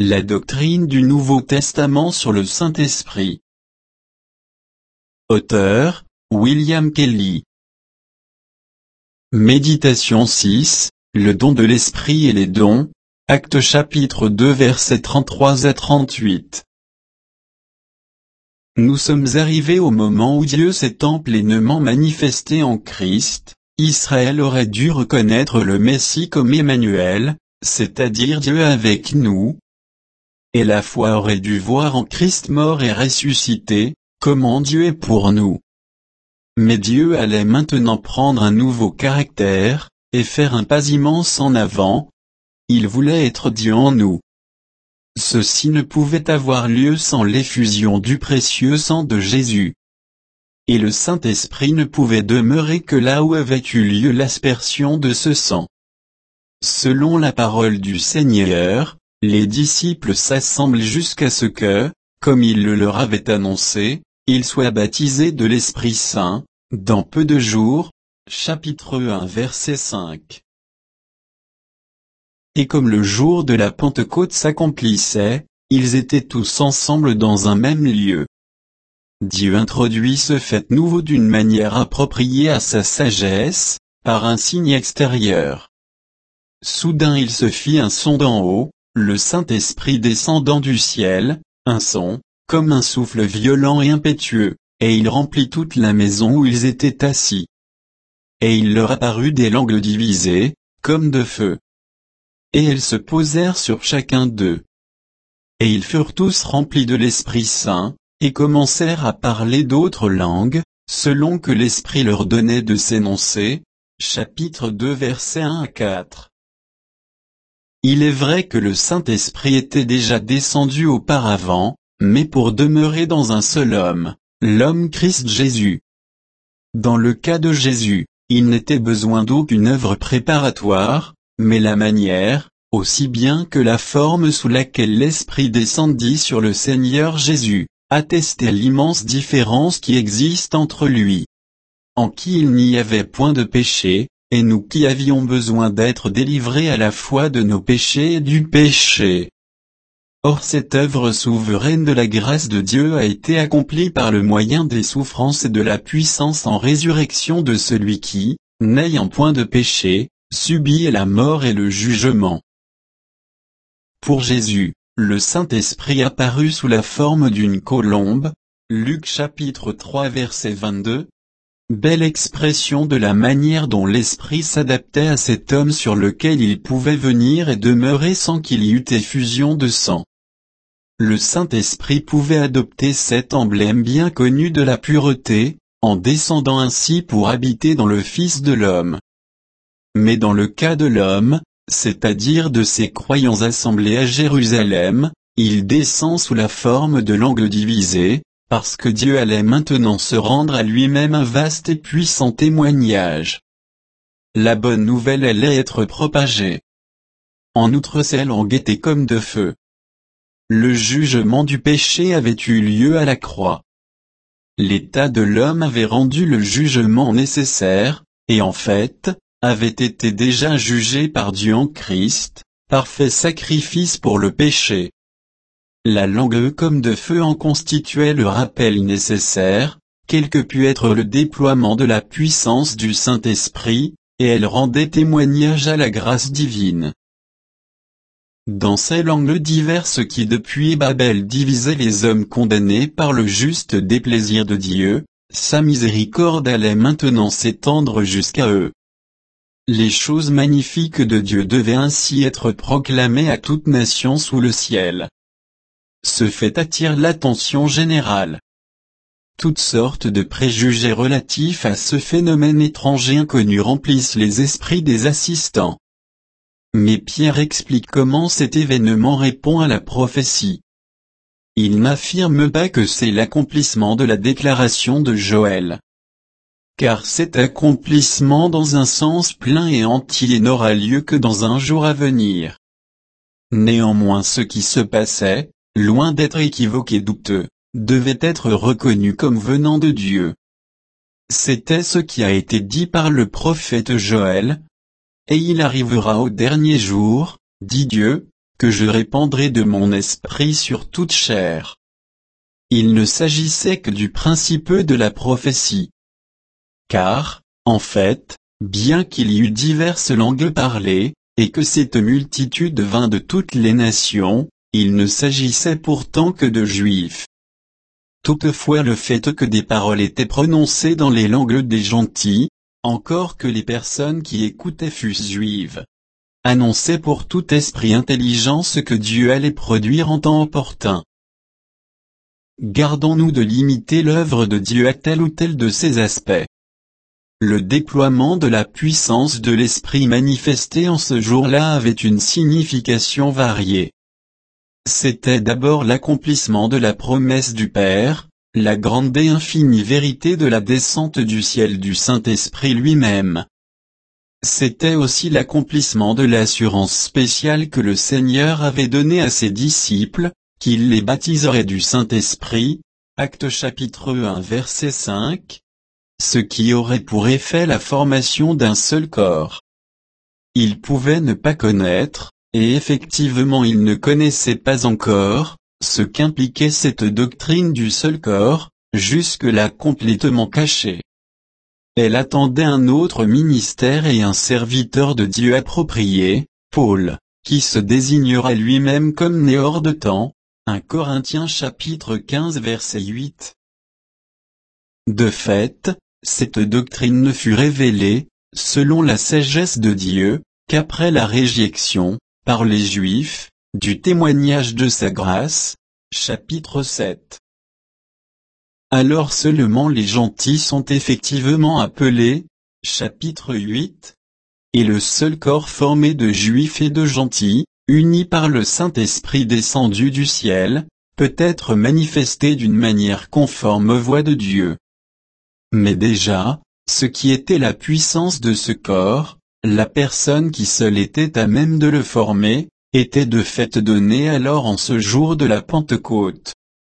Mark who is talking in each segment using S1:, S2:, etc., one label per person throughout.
S1: La doctrine du Nouveau Testament sur le Saint-Esprit. Auteur, William Kelly. Méditation 6, le don de l'Esprit et les dons, Actes chapitre 2 versets 33 à 38. Nous sommes arrivés au moment où Dieu s'étant pleinement manifesté en Christ. Israël aurait dû reconnaître le Messie comme Emmanuel, c'est-à-dire Dieu avec nous. Et la foi aurait dû voir en Christ mort et ressuscité, comment Dieu est pour nous. Mais Dieu allait maintenant prendre un nouveau caractère, et faire un pas immense en avant. Il voulait être Dieu en nous. Ceci ne pouvait avoir lieu sans l'effusion du précieux sang de Jésus. Et le Saint-Esprit ne pouvait demeurer que là où avait eu lieu l'aspersion de ce sang. Selon la parole du Seigneur, les disciples s'assemblent jusqu'à ce que, comme il le leur avait annoncé, ils soient baptisés de l'Esprit Saint, dans peu de jours. Chapitre 1 verset 5. Et comme le jour de la Pentecôte s'accomplissait, ils étaient tous ensemble dans un même lieu. Dieu introduit ce fait nouveau d'une manière appropriée à sa sagesse, par un signe extérieur. Soudain il se fit un son d'en haut, le Saint-Esprit descendant du ciel, un son, comme un souffle violent et impétueux, et il remplit toute la maison où ils étaient assis. Et il leur apparut des langues divisées, comme de feu. Et elles se posèrent sur chacun d'eux. Et ils furent tous remplis de l'Esprit Saint, et commencèrent à parler d'autres langues, selon que l'Esprit leur donnait de s'énoncer. Chapitre 2 versets 1 à 4. Il est vrai que le Saint-Esprit était déjà descendu auparavant, mais pour demeurer dans un seul homme, l'homme Christ Jésus. Dans le cas de Jésus, il n'était besoin d'aucune œuvre préparatoire, mais la manière, aussi bien que la forme sous laquelle l'Esprit descendit sur le Seigneur Jésus, attestait l'immense différence qui existe entre lui, en qui il n'y avait point de péché, et nous qui avions besoin d'être délivrés à la fois de nos péchés et du péché. Or cette œuvre souveraine de la grâce de Dieu a été accomplie par le moyen des souffrances et de la puissance en résurrection de celui qui, n'ayant point de péché, subit la mort et le jugement. Pour Jésus, le Saint-Esprit apparut sous la forme d'une colombe. Luc chapitre 3 verset 22. Belle expression de la manière dont l'Esprit s'adaptait à cet homme sur lequel il pouvait venir et demeurer sans qu'il y eût effusion de sang. Le Saint-Esprit pouvait adopter cet emblème bien connu de la pureté, en descendant ainsi pour habiter dans le Fils de l'homme. Mais dans le cas de l'homme, c'est-à-dire de ses croyants assemblés à Jérusalem, il descend sous la forme de langues divisées, parce que Dieu allait maintenant se rendre à lui-même un vaste et puissant témoignage. La bonne nouvelle allait être propagée. En outre ces langues étaient comme de feu. Le jugement du péché avait eu lieu à la croix. L'état de l'homme avait rendu le jugement nécessaire, et en fait, avait été déjà jugé par Dieu en Christ, parfait sacrifice pour le péché. La langue comme de feu en constituait le rappel nécessaire, quel que pût être le déploiement de la puissance du Saint-Esprit, et elle rendait témoignage à la grâce divine. Dans ces langues diverses qui depuis Babel divisaient les hommes condamnés par le juste déplaisir de Dieu, sa miséricorde allait maintenant s'étendre jusqu'à eux. Les choses magnifiques de Dieu devaient ainsi être proclamées à toute nation sous le ciel. Ce fait attire l'attention générale. Toutes sortes de préjugés relatifs à ce phénomène étranger inconnu remplissent les esprits des assistants. Mais Pierre explique comment cet événement répond à la prophétie. Il n'affirme pas que c'est l'accomplissement de la déclaration de Joël. Car cet accomplissement dans un sens plein et entier n'aura lieu que dans un jour à venir. Néanmoins ce qui se passait, loin d'être équivoque et douteux, devait être reconnu comme venant de Dieu. C'était ce qui a été dit par le prophète Joël. Et il arrivera au dernier jour, dit Dieu, que je répandrai de mon esprit sur toute chair. Il ne s'agissait que du principe de la prophétie. Car, en fait, bien qu'il y eût diverses langues parlées, et que cette multitude vint de toutes les nations, il ne s'agissait pourtant que de Juifs. Toutefois le fait que des paroles étaient prononcées dans les langues des gentils, encore que les personnes qui écoutaient fussent juives, annonçait pour tout esprit intelligent ce que Dieu allait produire en temps opportun. Gardons-nous de limiter l'œuvre de Dieu à tel ou tel de ses aspects. Le déploiement de la puissance de l'Esprit manifesté en ce jour-là avait une signification variée. C'était d'abord l'accomplissement de la promesse du Père, la grande et infinie vérité de la descente du ciel du Saint-Esprit lui-même. C'était aussi l'accomplissement de l'assurance spéciale que le Seigneur avait donnée à ses disciples, qu'il les baptiserait du Saint-Esprit, Actes chapitre 1 verset 5, ce qui aurait pour effet la formation d'un seul corps. Ils pouvaient ne pas connaître, et effectivement ils ne connaissaient pas encore, ce qu'impliquait cette doctrine du seul corps, jusque-là complètement cachée. Elle attendait un autre ministère et un serviteur de Dieu approprié, Paul, qui se désignera lui-même comme né hors de temps, 1 Corinthiens chapitre 15 verset 8. De fait, cette doctrine ne fut révélée, selon la sagesse de Dieu, qu'après la réjection, par les Juifs, du témoignage de sa grâce, chapitre 7. Alors seulement les gentils sont effectivement appelés, chapitre 8, et le seul corps formé de Juifs et de gentils, unis par le Saint-Esprit descendu du ciel, peut être manifesté d'une manière conforme aux voies de Dieu. Mais déjà, ce qui était la puissance de ce corps, la personne qui seule était à même de le former, était de fait donnée alors en ce jour de la Pentecôte.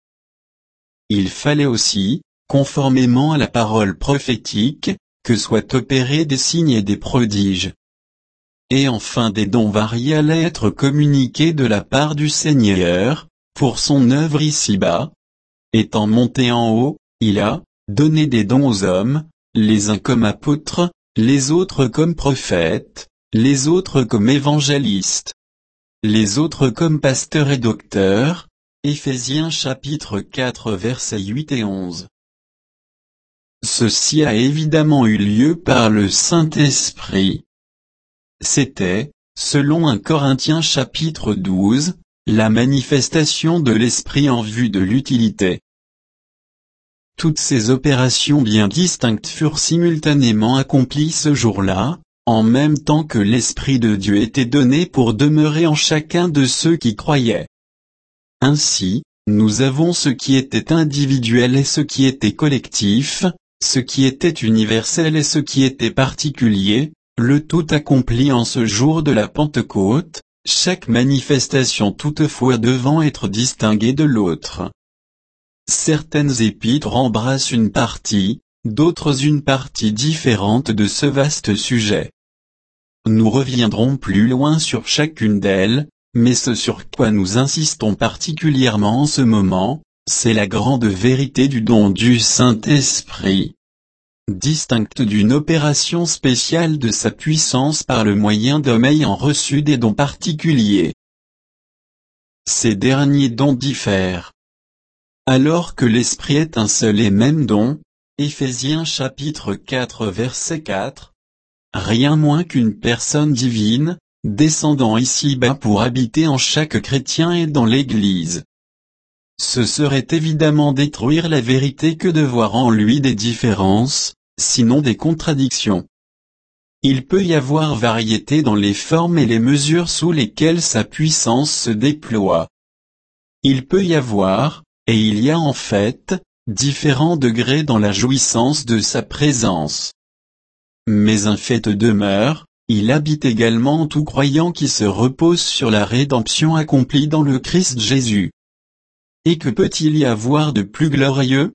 S1: Il fallait aussi, conformément à la parole prophétique, que soient opérés des signes et des prodiges. Et enfin des dons variés allaient être communiqués de la part du Seigneur, pour son œuvre ici-bas. Étant monté en haut, il a donné des dons aux hommes, les uns comme apôtres, les autres comme prophètes, les autres comme évangélistes, les autres comme pasteurs et docteurs. Éphésiens chapitre 4 versets 8 et 11. Ceci a évidemment eu lieu par le Saint-Esprit. C'était, selon 1 Corinthiens chapitre 12, la manifestation de l'Esprit en vue de l'utilité. Toutes ces opérations bien distinctes furent simultanément accomplies ce jour-là, en même temps que l'Esprit de Dieu était donné pour demeurer en chacun de ceux qui croyaient. Ainsi, nous avons ce qui était individuel et ce qui était collectif, ce qui était universel et ce qui était particulier, le tout accompli en ce jour de la Pentecôte, chaque manifestation toutefois devant être distinguée de l'autre. Certaines épîtres embrassent une partie, d'autres une partie différente de ce vaste sujet. Nous reviendrons plus loin sur chacune d'elles, mais ce sur quoi nous insistons particulièrement en ce moment, c'est la grande vérité du don du Saint-Esprit. Distincte d'une opération spéciale de sa puissance par le moyen d'hommes ayant reçu des dons particuliers. Ces derniers dons diffèrent. Alors que l'Esprit est un seul et même don, Éphésiens chapitre 4 verset 4, rien moins qu'une personne divine, descendant ici-bas pour habiter en chaque chrétien et dans l'Église. Ce serait évidemment détruire la vérité que de voir en lui des différences, sinon des contradictions. Il peut y avoir variété dans les formes et les mesures sous lesquelles sa puissance se déploie. Il peut y avoir, et il y a en fait, différents degrés dans la jouissance de sa présence. Mais un fait demeure, il habite également en tout croyant qui se repose sur la rédemption accomplie dans le Christ Jésus. Et que peut-il y avoir de plus glorieux?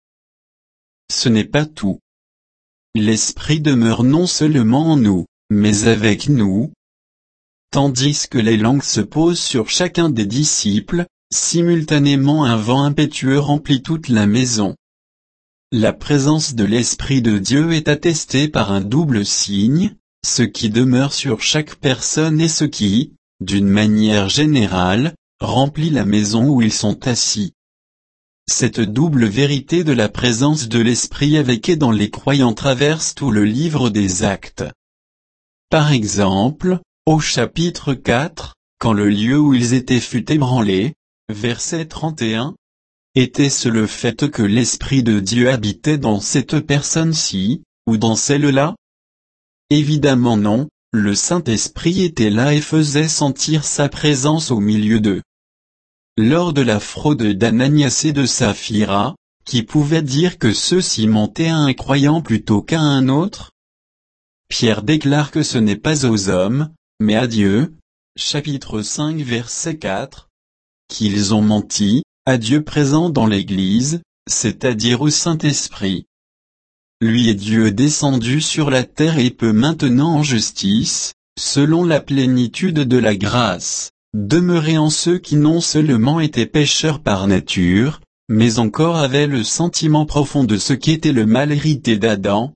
S1: Ce n'est pas tout. L'Esprit demeure non seulement en nous, mais avec nous. tandis que les langues se posent sur chacun des disciples. Simultanément un vent impétueux remplit toute la maison. La présence de l'Esprit de Dieu est attestée par un double signe, ce qui demeure sur chaque personne et ce qui, d'une manière générale, remplit la maison où ils sont assis. Cette double vérité de la présence de l'Esprit avec et dans les croyants traverse tout le livre des Actes. Par exemple, au chapitre 4, quand le lieu où ils étaient fut ébranlé, verset 31, était-ce le fait que l'Esprit de Dieu habitait dans cette personne-ci, ou dans celle-là? Évidemment non, le Saint-Esprit était là et faisait sentir sa présence au milieu d'eux. Lors de la fraude d'Ananias et de Saphira, qui pouvait dire que ceux-ci mentaient à un croyant plutôt qu'à un autre? Pierre déclare que ce n'est pas aux hommes, mais à Dieu, chapitre 5 verset 4, qu'ils ont menti, à Dieu présent dans l'Église, c'est-à-dire au Saint-Esprit. Lui est Dieu descendu sur la terre et peut maintenant en justice, selon la plénitude de la grâce, demeurer en ceux qui non seulement étaient pécheurs par nature, mais encore avaient le sentiment profond de ce qu'était le mal hérité d'Adam.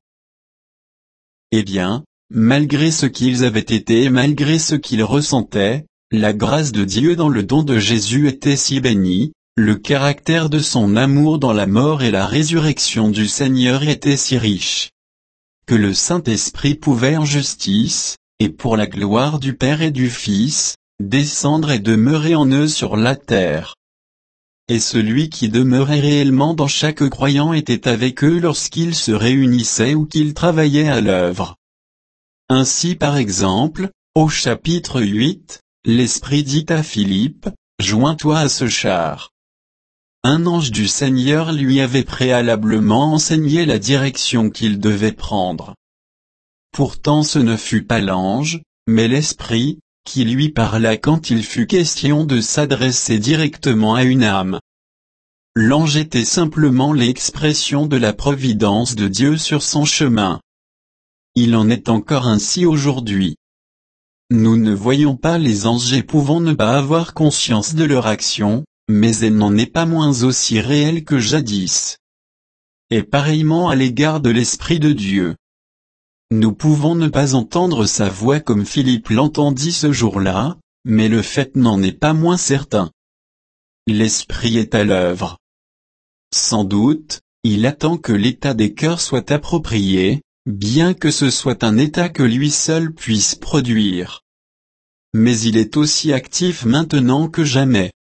S1: Eh bien, malgré ce qu'ils avaient été et malgré ce qu'ils ressentaient, la grâce de Dieu dans le don de Jésus était si bénie, le caractère de son amour dans la mort et la résurrection du Seigneur était si riche, que le Saint-Esprit pouvait en justice, et pour la gloire du Père et du Fils, descendre et demeurer en eux sur la terre. Et celui qui demeurait réellement dans chaque croyant était avec eux lorsqu'ils se réunissaient ou qu'ils travaillaient à l'œuvre. Ainsi par exemple, au chapitre 8, l'Esprit dit à Philippe, « Joins-toi à ce char. » Un ange du Seigneur lui avait préalablement enseigné la direction qu'il devait prendre. Pourtant ce ne fut pas l'ange, mais l'Esprit, qui lui parla quand il fut question de s'adresser directement à une âme. L'ange était simplement l'expression de la providence de Dieu sur son chemin. Il en est encore ainsi aujourd'hui. Nous ne voyons pas les anges et pouvons ne pas avoir conscience de leur action, mais elle n'en est pas moins aussi réelle que jadis. Et pareillement à l'égard de l'Esprit de Dieu. Nous pouvons ne pas entendre sa voix comme Philippe l'entendit ce jour-là, mais le fait n'en est pas moins certain. L'Esprit est à l'œuvre. Sans doute, il attend que l'état des cœurs soit approprié, bien que ce soit un état que lui seul puisse produire. Mais il est aussi actif maintenant que jamais.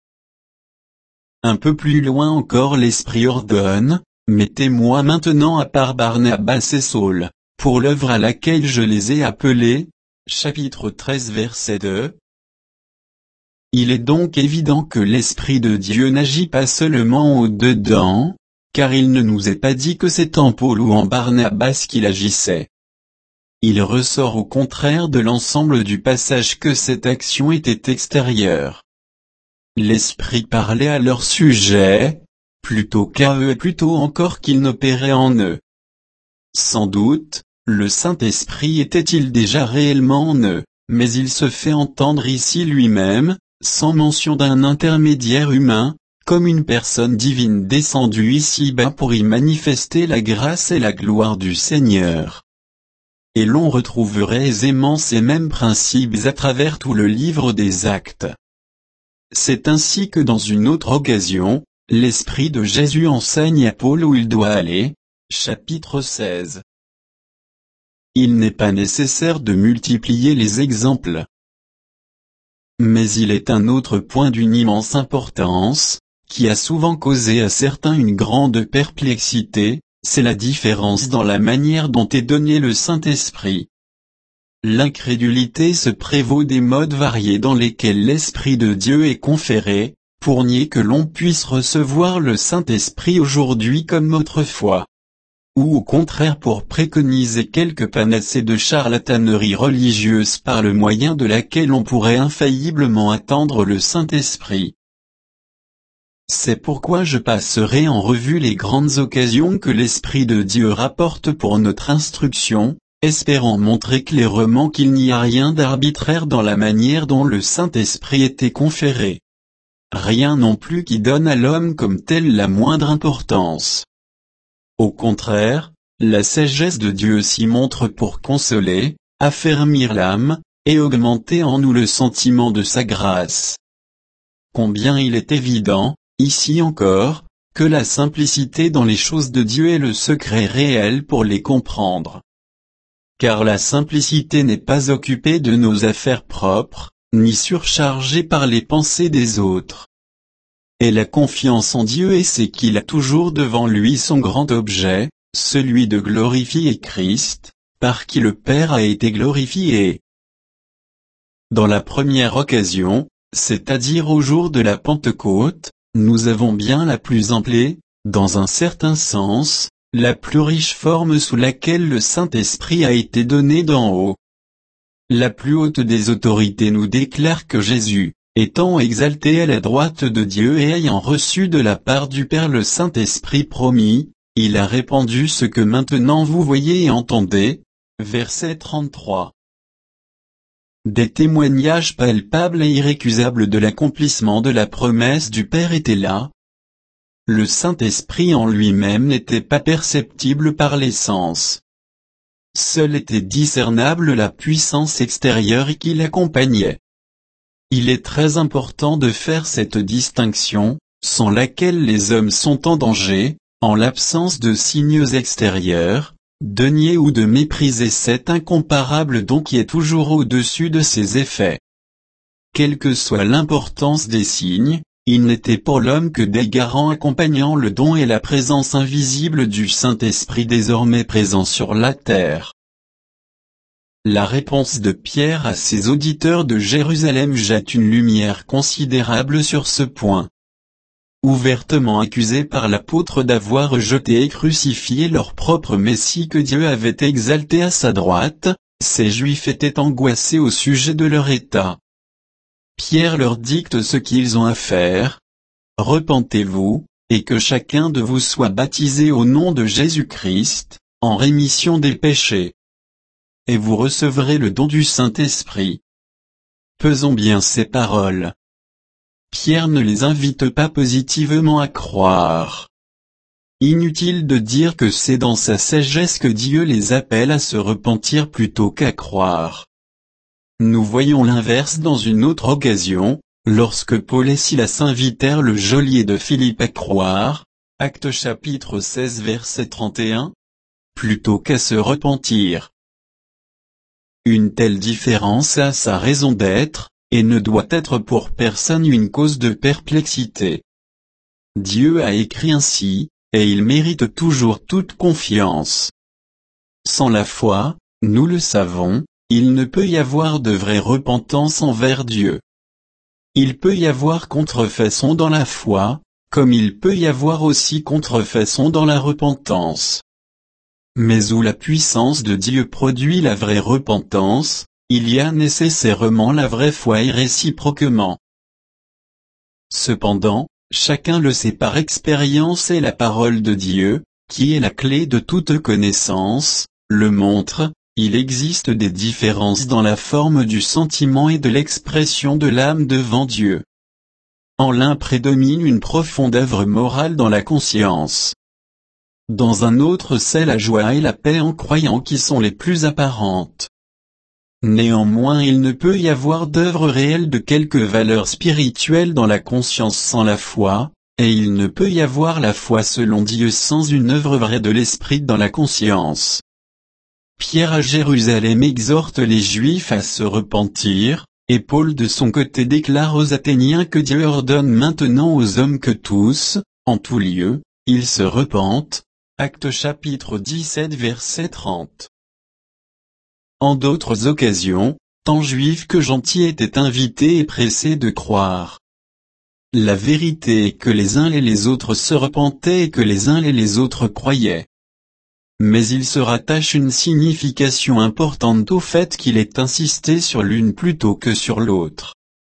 S1: Un peu plus loin encore l'Esprit ordonne, « Mettez-moi maintenant à part Barnabas et Saul, pour l'œuvre à laquelle je les ai appelés. » Chapitre 13 verset 2. Il est donc évident que l'Esprit de Dieu n'agit pas seulement au-dedans, car il ne nous est pas dit que c'est en Paul ou en Barnabas qu'il agissait. Il ressort au contraire de l'ensemble du passage que cette action était extérieure. L'Esprit parlait à leur sujet, plutôt qu'à eux et plutôt encore qu'il n'opérait en eux. Sans doute, le Saint-Esprit était-il déjà réellement en eux, mais il se fait entendre ici lui-même, sans mention d'un intermédiaire humain, comme une personne divine descendue ici-bas pour y manifester la grâce et la gloire du Seigneur. Et l'on retrouverait aisément ces mêmes principes à travers tout le livre des Actes. C'est ainsi que dans une autre occasion, l'Esprit de Jésus enseigne à Paul où il doit aller, chapitre 16. Il n'est pas nécessaire de multiplier les exemples. Mais il est un autre point d'une immense importance, qui a souvent causé à certains une grande perplexité, c'est la différence dans la manière dont est donné le Saint-Esprit. L'incrédulité se prévaut des modes variés dans lesquels l'Esprit de Dieu est conféré, pour nier que l'on puisse recevoir le Saint-Esprit aujourd'hui comme autrefois. Ou au contraire pour préconiser quelque panacée de charlatanerie religieuse par le moyen de laquelle on pourrait infailliblement attendre le Saint-Esprit. C'est pourquoi je passerai en revue les grandes occasions que l'Esprit de Dieu rapporte pour notre instruction, espérant montrer clairement qu'il n'y a rien d'arbitraire dans la manière dont le Saint-Esprit était conféré. Rien non plus qui donne à l'homme comme tel la moindre importance. Au contraire, la sagesse de Dieu s'y montre pour consoler, affermir l'âme, et augmenter en nous le sentiment de sa grâce. Combien il est évident, ici encore, que la simplicité dans les choses de Dieu est le secret réel pour les comprendre. Car la simplicité n'est pas occupée de nos affaires propres, ni surchargée par les pensées des autres. Elle a confiance en Dieu et sait qu'il a toujours devant lui son grand objet, celui de glorifier Christ, par qui le Père a été glorifié. Dans la première occasion, c'est-à-dire au jour de la Pentecôte, nous avons bien la plus ample et, dans un certain sens, la plus riche forme sous laquelle le Saint-Esprit a été donné d'en haut. La plus haute des autorités nous déclare que Jésus, étant exalté à la droite de Dieu et ayant reçu de la part du Père le Saint-Esprit promis, il a répandu ce que maintenant vous voyez et entendez. Verset 33. Des témoignages palpables et irrécusables de l'accomplissement de la promesse du Père étaient là. Le Saint-Esprit en lui-même n'était pas perceptible par les sens. Seule était discernable la puissance extérieure qui l'accompagnait. Il est très important de faire cette distinction, sans laquelle les hommes sont en danger, en l'absence de signes extérieurs, de nier ou de mépriser cet incomparable don qui est toujours au-dessus de ses effets. Quelle que soit l'importance des signes, il n'était pour l'homme que des garants accompagnant le don et la présence invisible du Saint-Esprit désormais présent sur la terre. La réponse de Pierre à ses auditeurs de Jérusalem jette une lumière considérable sur ce point. Ouvertement accusés par l'apôtre d'avoir rejeté et crucifié leur propre Messie que Dieu avait exalté à sa droite, ces Juifs étaient angoissés au sujet de leur état. Pierre leur dicte ce qu'ils ont à faire. Repentez-vous, et que chacun de vous soit baptisé au nom de Jésus-Christ, en rémission des péchés. Et vous recevrez le don du Saint-Esprit. Pesons bien ces paroles. Pierre ne les invite pas positivement à croire. Inutile de dire que c'est dans sa sagesse que Dieu les appelle à se repentir plutôt qu'à croire. Nous voyons l'inverse dans une autre occasion, lorsque Paul et Silas invitèrent le geôlier de Philippe à croire, Actes chapitre 16 verset 31, plutôt qu'à se repentir. Une telle différence a sa raison d'être, et ne doit être pour personne une cause de perplexité. Dieu a écrit ainsi, et il mérite toujours toute confiance. Sans la foi, nous le savons, il ne peut y avoir de vraie repentance envers Dieu. Il peut y avoir contrefaçon dans la foi, comme il peut y avoir aussi contrefaçon dans la repentance. Mais où la puissance de Dieu produit la vraie repentance, il y a nécessairement la vraie foi et réciproquement. Cependant, chacun le sait par expérience et la parole de Dieu, qui est la clé de toute connaissance, le montre, il existe des différences dans la forme du sentiment et de l'expression de l'âme devant Dieu. En l'un prédomine une profonde œuvre morale dans la conscience. Dans un autre c'est la joie et la paix en croyant qui sont les plus apparentes. Néanmoins il ne peut y avoir d'œuvre réelle de quelque valeur spirituelle dans la conscience sans la foi, et il ne peut y avoir la foi selon Dieu sans une œuvre vraie de l'esprit dans la conscience. Pierre à Jérusalem exhorte les Juifs à se repentir, et Paul de son côté déclare aux Athéniens que Dieu ordonne maintenant aux hommes que tous, en tout lieu, ils se repentent. Actes chapitre 17 verset 30. En d'autres occasions, tant juifs que gentils étaient invités et pressés de croire. La vérité est que les uns et les autres se repentaient et que les uns et les autres croyaient. Mais il se rattache une signification importante au fait qu'il est insisté sur l'une plutôt que sur l'autre.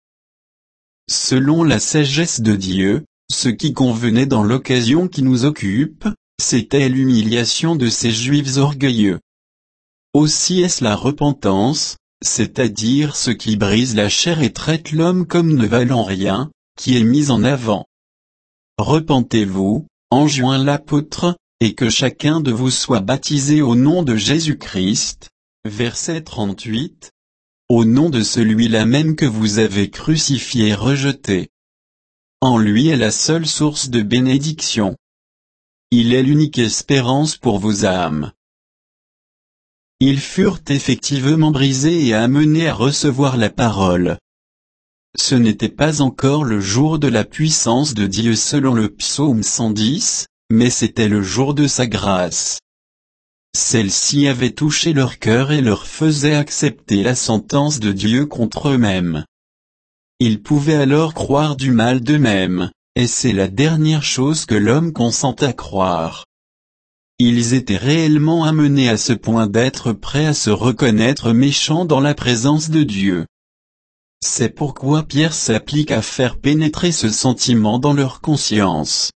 S1: Selon la sagesse de Dieu, ce qui convenait dans l'occasion qui nous occupe, c'était l'humiliation de ces Juifs orgueilleux. Aussi est-ce la repentance, c'est-à-dire ce qui brise la chair et traite l'homme comme ne valant rien, qui est mis en avant. Repentez-vous, enjoint l'apôtre, et que chacun de vous soit baptisé au nom de Jésus-Christ. Verset 38. Au nom de celui-là même que vous avez crucifié et rejeté. En lui est la seule source de bénédiction. Il est l'unique espérance pour vos âmes. Ils furent effectivement brisés et amenés à recevoir la parole. Ce n'était pas encore le jour de la puissance de Dieu selon le psaume 110, mais c'était le jour de sa grâce. Celle-ci avait touché leur cœur et leur faisait accepter la sentence de Dieu contre eux-mêmes. Ils pouvaient alors croire du mal d'eux-mêmes, et c'est la dernière chose que l'homme consent à croire. Ils étaient réellement amenés à ce point d'être prêts à se reconnaître méchants dans la présence de Dieu. C'est pourquoi Pierre s'applique à faire pénétrer ce sentiment dans leur conscience.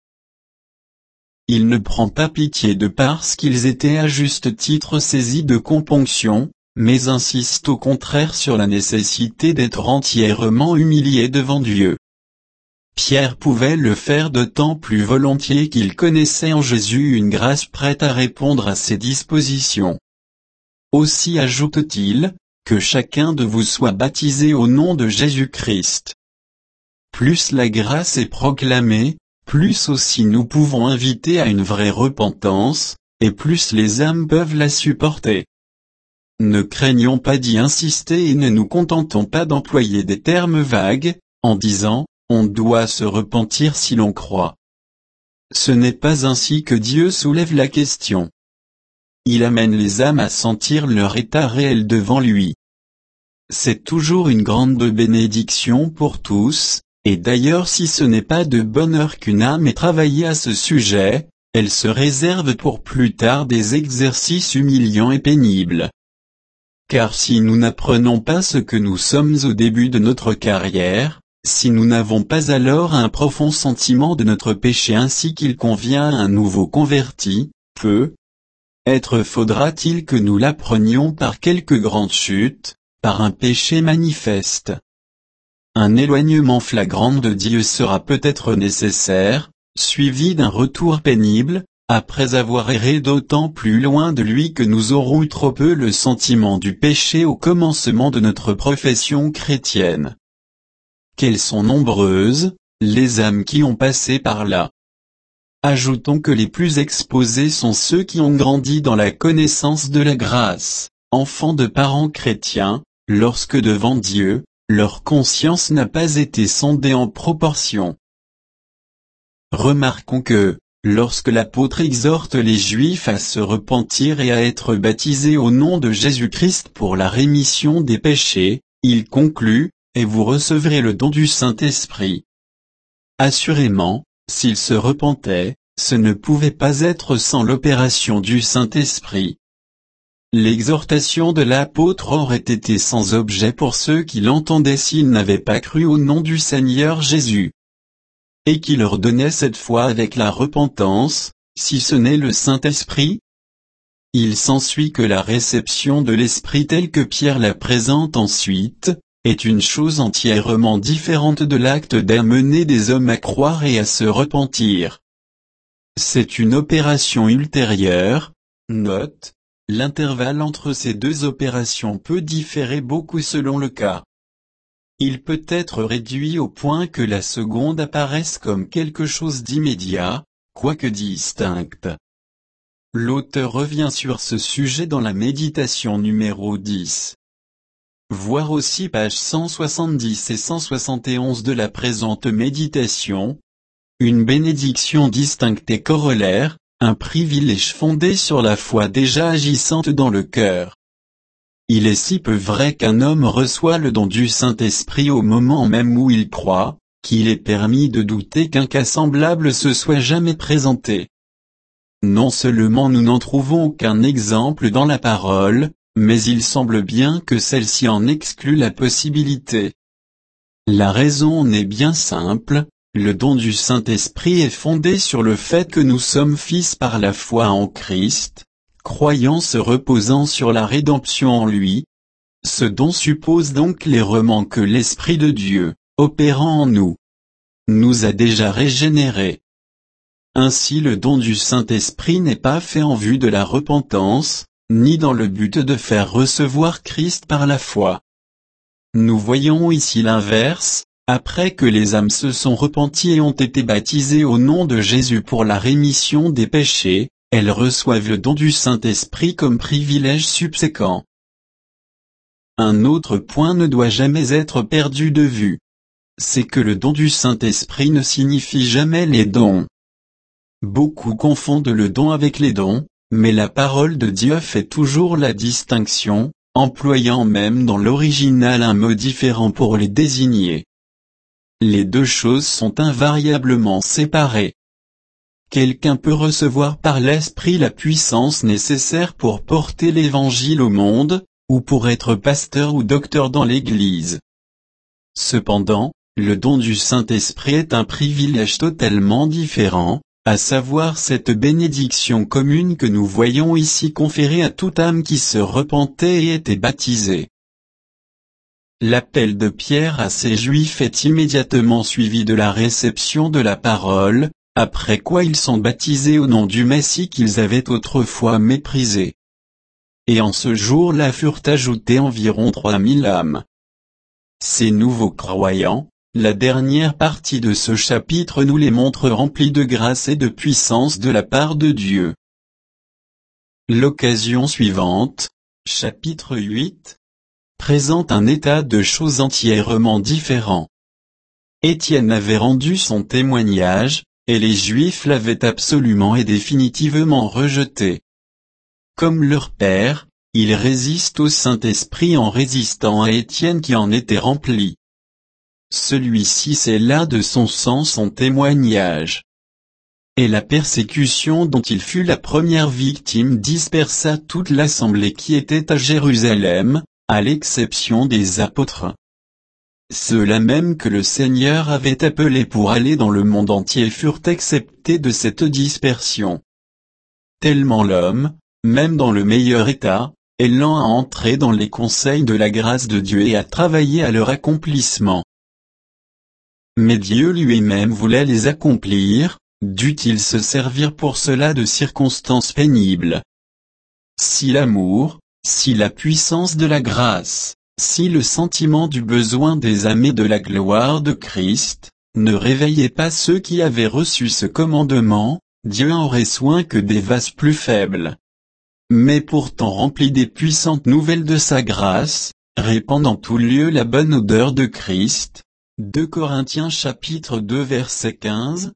S1: Il ne prend pas pitié de parce qu'ils étaient à juste titre saisis de componction, mais insiste au contraire sur la nécessité d'être entièrement humiliés devant Dieu. Pierre pouvait le faire d'autant plus volontiers qu'il connaissait en Jésus une grâce prête à répondre à ses dispositions. Aussi ajoute-t-il, que chacun de vous soit baptisé au nom de Jésus-Christ. Plus la grâce est proclamée, plus aussi nous pouvons inviter à une vraie repentance, et plus les âmes peuvent la supporter. Ne craignons pas d'y insister et ne nous contentons pas d'employer des termes vagues, en disant, on doit se repentir si l'on croit. Ce n'est pas ainsi que Dieu soulève la question. Il amène les âmes à sentir leur état réel devant lui. C'est toujours une grande bénédiction pour tous, et d'ailleurs si ce n'est pas de bonheur qu'une âme ait travaillé à ce sujet, elle se réserve pour plus tard des exercices humiliants et pénibles. Car si nous n'apprenons pas ce que nous sommes au début de notre carrière, si nous n'avons pas alors un profond sentiment de notre péché ainsi qu'il convient à un nouveau converti, peut-être faudra-t-il que nous l'apprenions par quelques grandes chutes, par un péché manifeste. Un éloignement flagrant de Dieu sera peut-être nécessaire, suivi d'un retour pénible, après avoir erré d'autant plus loin de lui que nous aurons eu trop peu le sentiment du péché au commencement de notre profession chrétienne. Qu'elles sont nombreuses, les âmes qui ont passé par là. Ajoutons que les plus exposés sont ceux qui ont grandi dans la connaissance de la grâce, enfants de parents chrétiens, lorsque devant Dieu, leur conscience n'a pas été sondée en proportion. Remarquons que, lorsque l'apôtre exhorte les Juifs à se repentir et à être baptisés au nom de Jésus-Christ pour la rémission des péchés, il conclut, et vous recevrez le don du Saint-Esprit. Assurément, s'ils se repentaient, ce ne pouvait pas être sans l'opération du Saint-Esprit. L'exhortation de l'apôtre aurait été sans objet pour ceux qui l'entendaient s'ils n'avaient pas cru au nom du Seigneur Jésus. Et qui leur donnait cette foi avec la repentance, si ce n'est le Saint-Esprit? Il s'ensuit que la réception de l'Esprit telle que Pierre la présente ensuite, est une chose entièrement différente de l'acte d'amener des hommes à croire et à se repentir. C'est une opération ultérieure. Note, l'intervalle entre ces deux opérations peut différer beaucoup selon le cas. Il peut être réduit au point que la seconde apparaisse comme quelque chose d'immédiat, quoique distinct. L'auteur revient sur ce sujet dans la méditation numéro 10. Voir aussi pages 170 et 171 de la présente méditation. Une bénédiction distincte et corollaire, un privilège fondé sur la foi déjà agissante dans le cœur. Il est si peu vrai qu'un homme reçoit le don du Saint-Esprit au moment même où il croit, qu'il est permis de douter qu'un cas semblable se soit jamais présenté. Non seulement nous n'en trouvons aucun exemple dans la parole, mais il semble bien que celle-ci en exclut la possibilité. La raison en est bien simple, le don du Saint-Esprit est fondé sur le fait que nous sommes fils par la foi en Christ, croyance reposant sur la rédemption en lui. Ce don suppose donc l'errement que l'Esprit de Dieu, opérant en nous, nous a déjà régénérés. Ainsi le don du Saint-Esprit n'est pas fait en vue de la repentance, ni dans le but de faire recevoir Christ par la foi. Nous voyons ici l'inverse, après que les âmes se sont repenties et ont été baptisées au nom de Jésus pour la rémission des péchés, elles reçoivent le don du Saint-Esprit comme privilège subséquent. Un autre point ne doit jamais être perdu de vue. C'est que le don du Saint-Esprit ne signifie jamais les dons. Beaucoup confondent le don avec les dons, mais la parole de Dieu fait toujours la distinction, employant même dans l'original un mot différent pour les désigner. Les deux choses sont invariablement séparées. Quelqu'un peut recevoir par l'Esprit la puissance nécessaire pour porter l'Évangile au monde, ou pour être pasteur ou docteur dans l'Église. Cependant, le don du Saint-Esprit est un privilège totalement différent, à savoir cette bénédiction commune que nous voyons ici conférée à toute âme qui se repentait et était baptisée. L'appel de Pierre à ces Juifs est immédiatement suivi de la réception de la parole, après quoi ils sont baptisés au nom du Messie qu'ils avaient autrefois méprisé. Et en ce jour-là furent ajoutées environ 3000 âmes. Ces nouveaux croyants, la dernière partie de ce chapitre nous les montre remplis de grâce et de puissance de la part de Dieu. L'occasion suivante, chapitre 8, présente un état de choses entièrement différent. Étienne avait rendu son témoignage, et les Juifs l'avaient absolument et définitivement rejeté. Comme leur père, ils résistent au Saint-Esprit en résistant à Étienne qui en était rempli. Celui-ci scella de son sang son témoignage. Et la persécution dont il fut la première victime dispersa toute l'assemblée qui était à Jérusalem, à l'exception des apôtres. Ceux-là même que le Seigneur avait appelés pour aller dans le monde entier furent exceptés de cette dispersion. Tellement l'homme, même dans le meilleur état, est lent à entrer dans les conseils de la grâce de Dieu et à travailler à leur accomplissement. Mais Dieu lui-même voulait les accomplir, dut-il se servir pour cela de circonstances pénibles. Si l'amour, si la puissance de la grâce, si le sentiment du besoin des âmes et de la gloire de Christ, ne réveillaient pas ceux qui avaient reçu ce commandement, Dieu aurait soin que des vases plus faibles, mais pourtant remplis des puissantes nouvelles de sa grâce, répandent en tout lieu la bonne odeur de Christ. 2 Corinthiens chapitre 2 verset 15.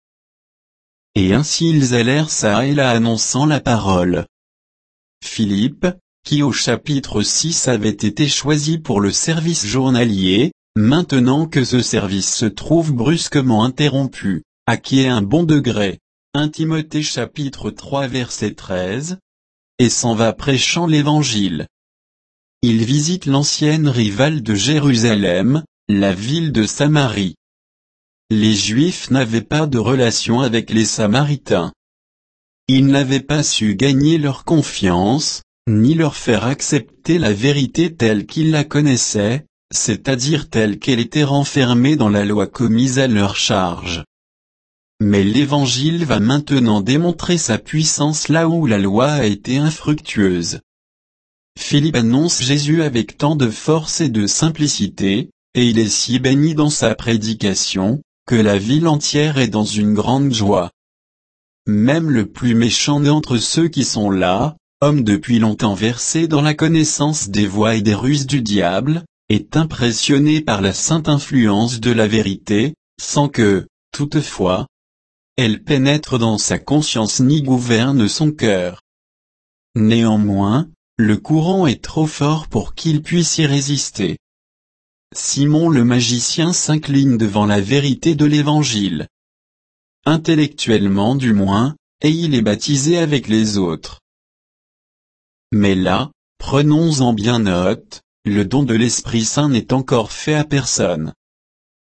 S1: Et ainsi ils allèrent çà et là annonçant la parole. Philippe, qui au chapitre 6 avait été choisi pour le service journalier, maintenant que ce service se trouve brusquement interrompu, acquiert un bon degré. 1 Timothée chapitre 3 verset 13. Et s'en va prêchant l'Évangile. Il visite l'ancienne rivale de Jérusalem, la ville de Samarie. Les Juifs n'avaient pas de relation avec les Samaritains. Ils n'avaient pas su gagner leur confiance, ni leur faire accepter la vérité telle qu'ils la connaissaient, c'est-à-dire telle qu'elle était renfermée dans la loi commise à leur charge. Mais l'Évangile va maintenant démontrer sa puissance là où la loi a été infructueuse. Philippe annonce Jésus avec tant de force et de simplicité, et il est si béni dans sa prédication, que la ville entière est dans une grande joie. Même le plus méchant d'entre ceux qui sont là, homme depuis longtemps versé dans la connaissance des voies et des ruses du diable, est impressionné par la sainte influence de la vérité, sans que, toutefois, elle pénètre dans sa conscience ni gouverne son cœur. Néanmoins, le courant est trop fort pour qu'il puisse y résister. Simon le magicien s'incline devant la vérité de l'Évangile. Intellectuellement du moins, et il est baptisé avec les autres. Mais là, prenons-en bien note, le don de l'Esprit Saint n'est encore fait à personne.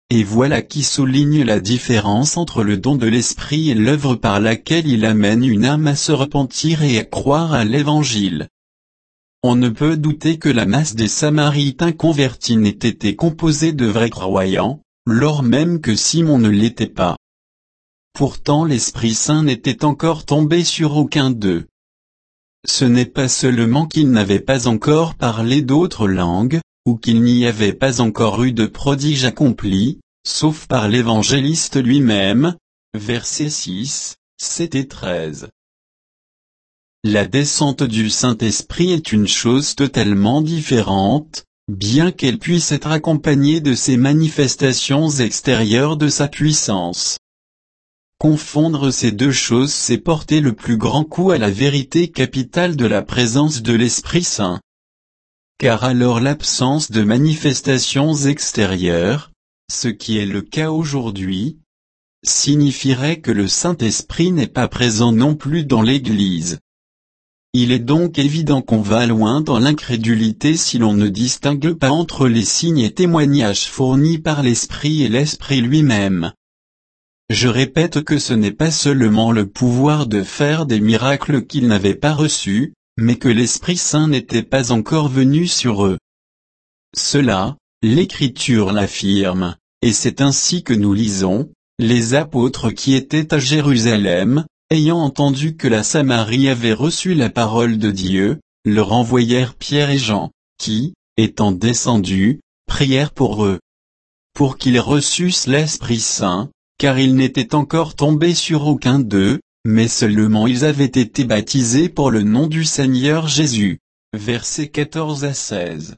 S1: et voilà qui souligne la différence entre le don de l'Esprit et l'œuvre par laquelle il amène une âme à se repentir et à croire à l'Évangile. On ne peut douter que la masse des Samaritains convertis n'ait été composée de vrais croyants, lors même que Simon ne l'était pas. Pourtant l'Esprit Saint n'était encore tombé sur aucun d'eux. Ce n'est pas seulement qu'ils n'avaient pas encore parlé d'autres langues, ou qu'il n'y avait pas encore eu de prodiges accomplis, sauf par l'évangéliste lui-même, versets 6, 7 et 13. La descente du Saint-Esprit est une chose totalement différente, bien qu'elle puisse être accompagnée de ces manifestations extérieures de sa puissance. Confondre ces deux choses, c'est porter le plus grand coup à la vérité capitale de la présence de l'Esprit Saint. Car alors l'absence de manifestations extérieures, ce qui est le cas aujourd'hui, signifierait que le Saint-Esprit n'est pas présent non plus dans l'Église. Il est donc évident qu'on va loin dans l'incrédulité si l'on ne distingue pas entre les signes et témoignages fournis par l'Esprit et l'Esprit lui-même. Je répète que ce n'est pas seulement le pouvoir de faire des miracles qu'ils n'avaient pas reçus, mais que l'Esprit Saint n'était pas encore venu sur eux. Cela, l'Écriture l'affirme, et c'est ainsi que nous lisons, les apôtres qui étaient à Jérusalem, ayant entendu que la Samarie avait reçu la parole de Dieu, leur envoyèrent Pierre et Jean, qui, étant descendus, prièrent pour eux, pour qu'ils reçussent l'Esprit Saint, car il n'était encore tombé sur aucun d'eux, mais seulement ils avaient été baptisés pour le nom du Seigneur Jésus. Versets 14 à 16.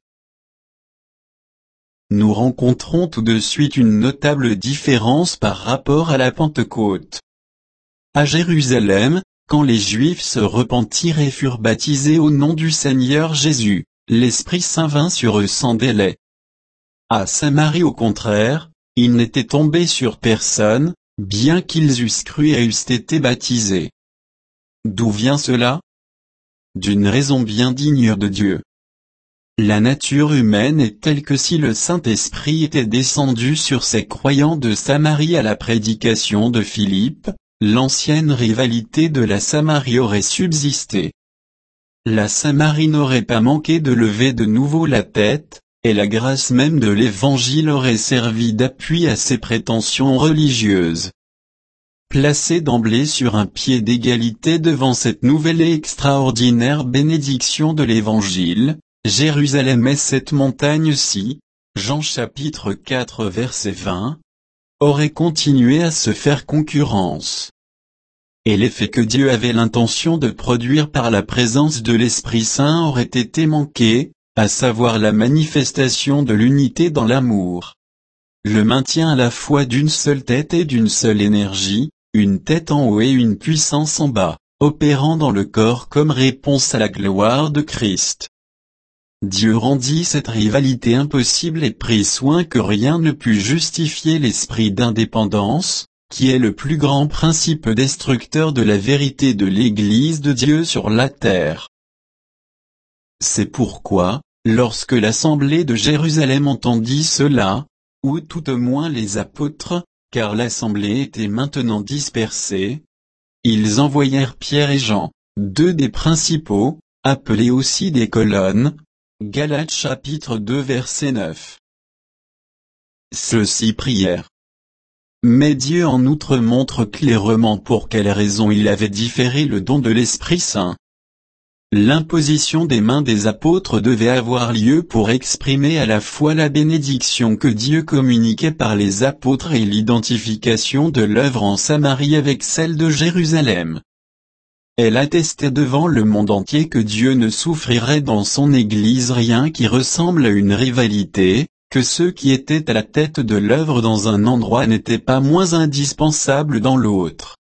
S1: Nous rencontrons tout de suite une notable différence par rapport à la Pentecôte. À Jérusalem, quand les Juifs se repentirent et furent baptisés au nom du Seigneur Jésus, l'Esprit Saint vint sur eux sans délai. À Samarie au contraire, il n'était tombé sur personne, bien qu'ils eussent cru et eussent été baptisés. D'où vient cela? D'une raison bien digne de Dieu. La nature humaine est telle que si le Saint-Esprit était descendu sur ces croyants de Samarie à la prédication de Philippe, l'ancienne rivalité de la Samarie aurait subsisté. La Samarie n'aurait pas manqué de lever de nouveau la tête, et la grâce même de l'Évangile aurait servi d'appui à ses prétentions religieuses. Placé d'emblée sur un pied d'égalité devant cette nouvelle et extraordinaire bénédiction de l'Évangile, Jérusalem et cette montagne-ci, Jean chapitre 4 verset 20, auraient continué à se faire concurrence. Et l'effet que Dieu avait l'intention de produire par la présence de l'Esprit Saint aurait été manqué, à savoir la manifestation de l'unité dans l'amour. Le maintien à la fois d'une seule tête et d'une seule énergie, une tête en haut et une puissance en bas, opérant dans le corps comme réponse à la gloire de Christ. Dieu rendit cette rivalité impossible et prit soin que rien ne pût justifier l'esprit d'indépendance, qui est le plus grand principe destructeur de la vérité de l'Église de Dieu sur la terre. C'est pourquoi, lorsque l'assemblée de Jérusalem entendit cela, ou tout au moins les apôtres, car l'assemblée était maintenant dispersée, ils envoyèrent Pierre et Jean, deux des principaux, appelés aussi des colonnes, Galates chapitre 2 verset 9. Ceux-ci prièrent. Mais Dieu en outre montre clairement pour quelle raison il avait différé le don de l'Esprit Saint. L'imposition des mains des apôtres devait avoir lieu pour exprimer à la fois la bénédiction que Dieu communiquait par les apôtres et l'identification de l'œuvre en Samarie avec celle de Jérusalem. Elle attestait devant le monde entier que Dieu ne souffrirait dans son Église rien qui ressemble à une rivalité, que ceux qui étaient à la tête de l'œuvre dans un endroit n'étaient pas moins indispensables dans l'autre.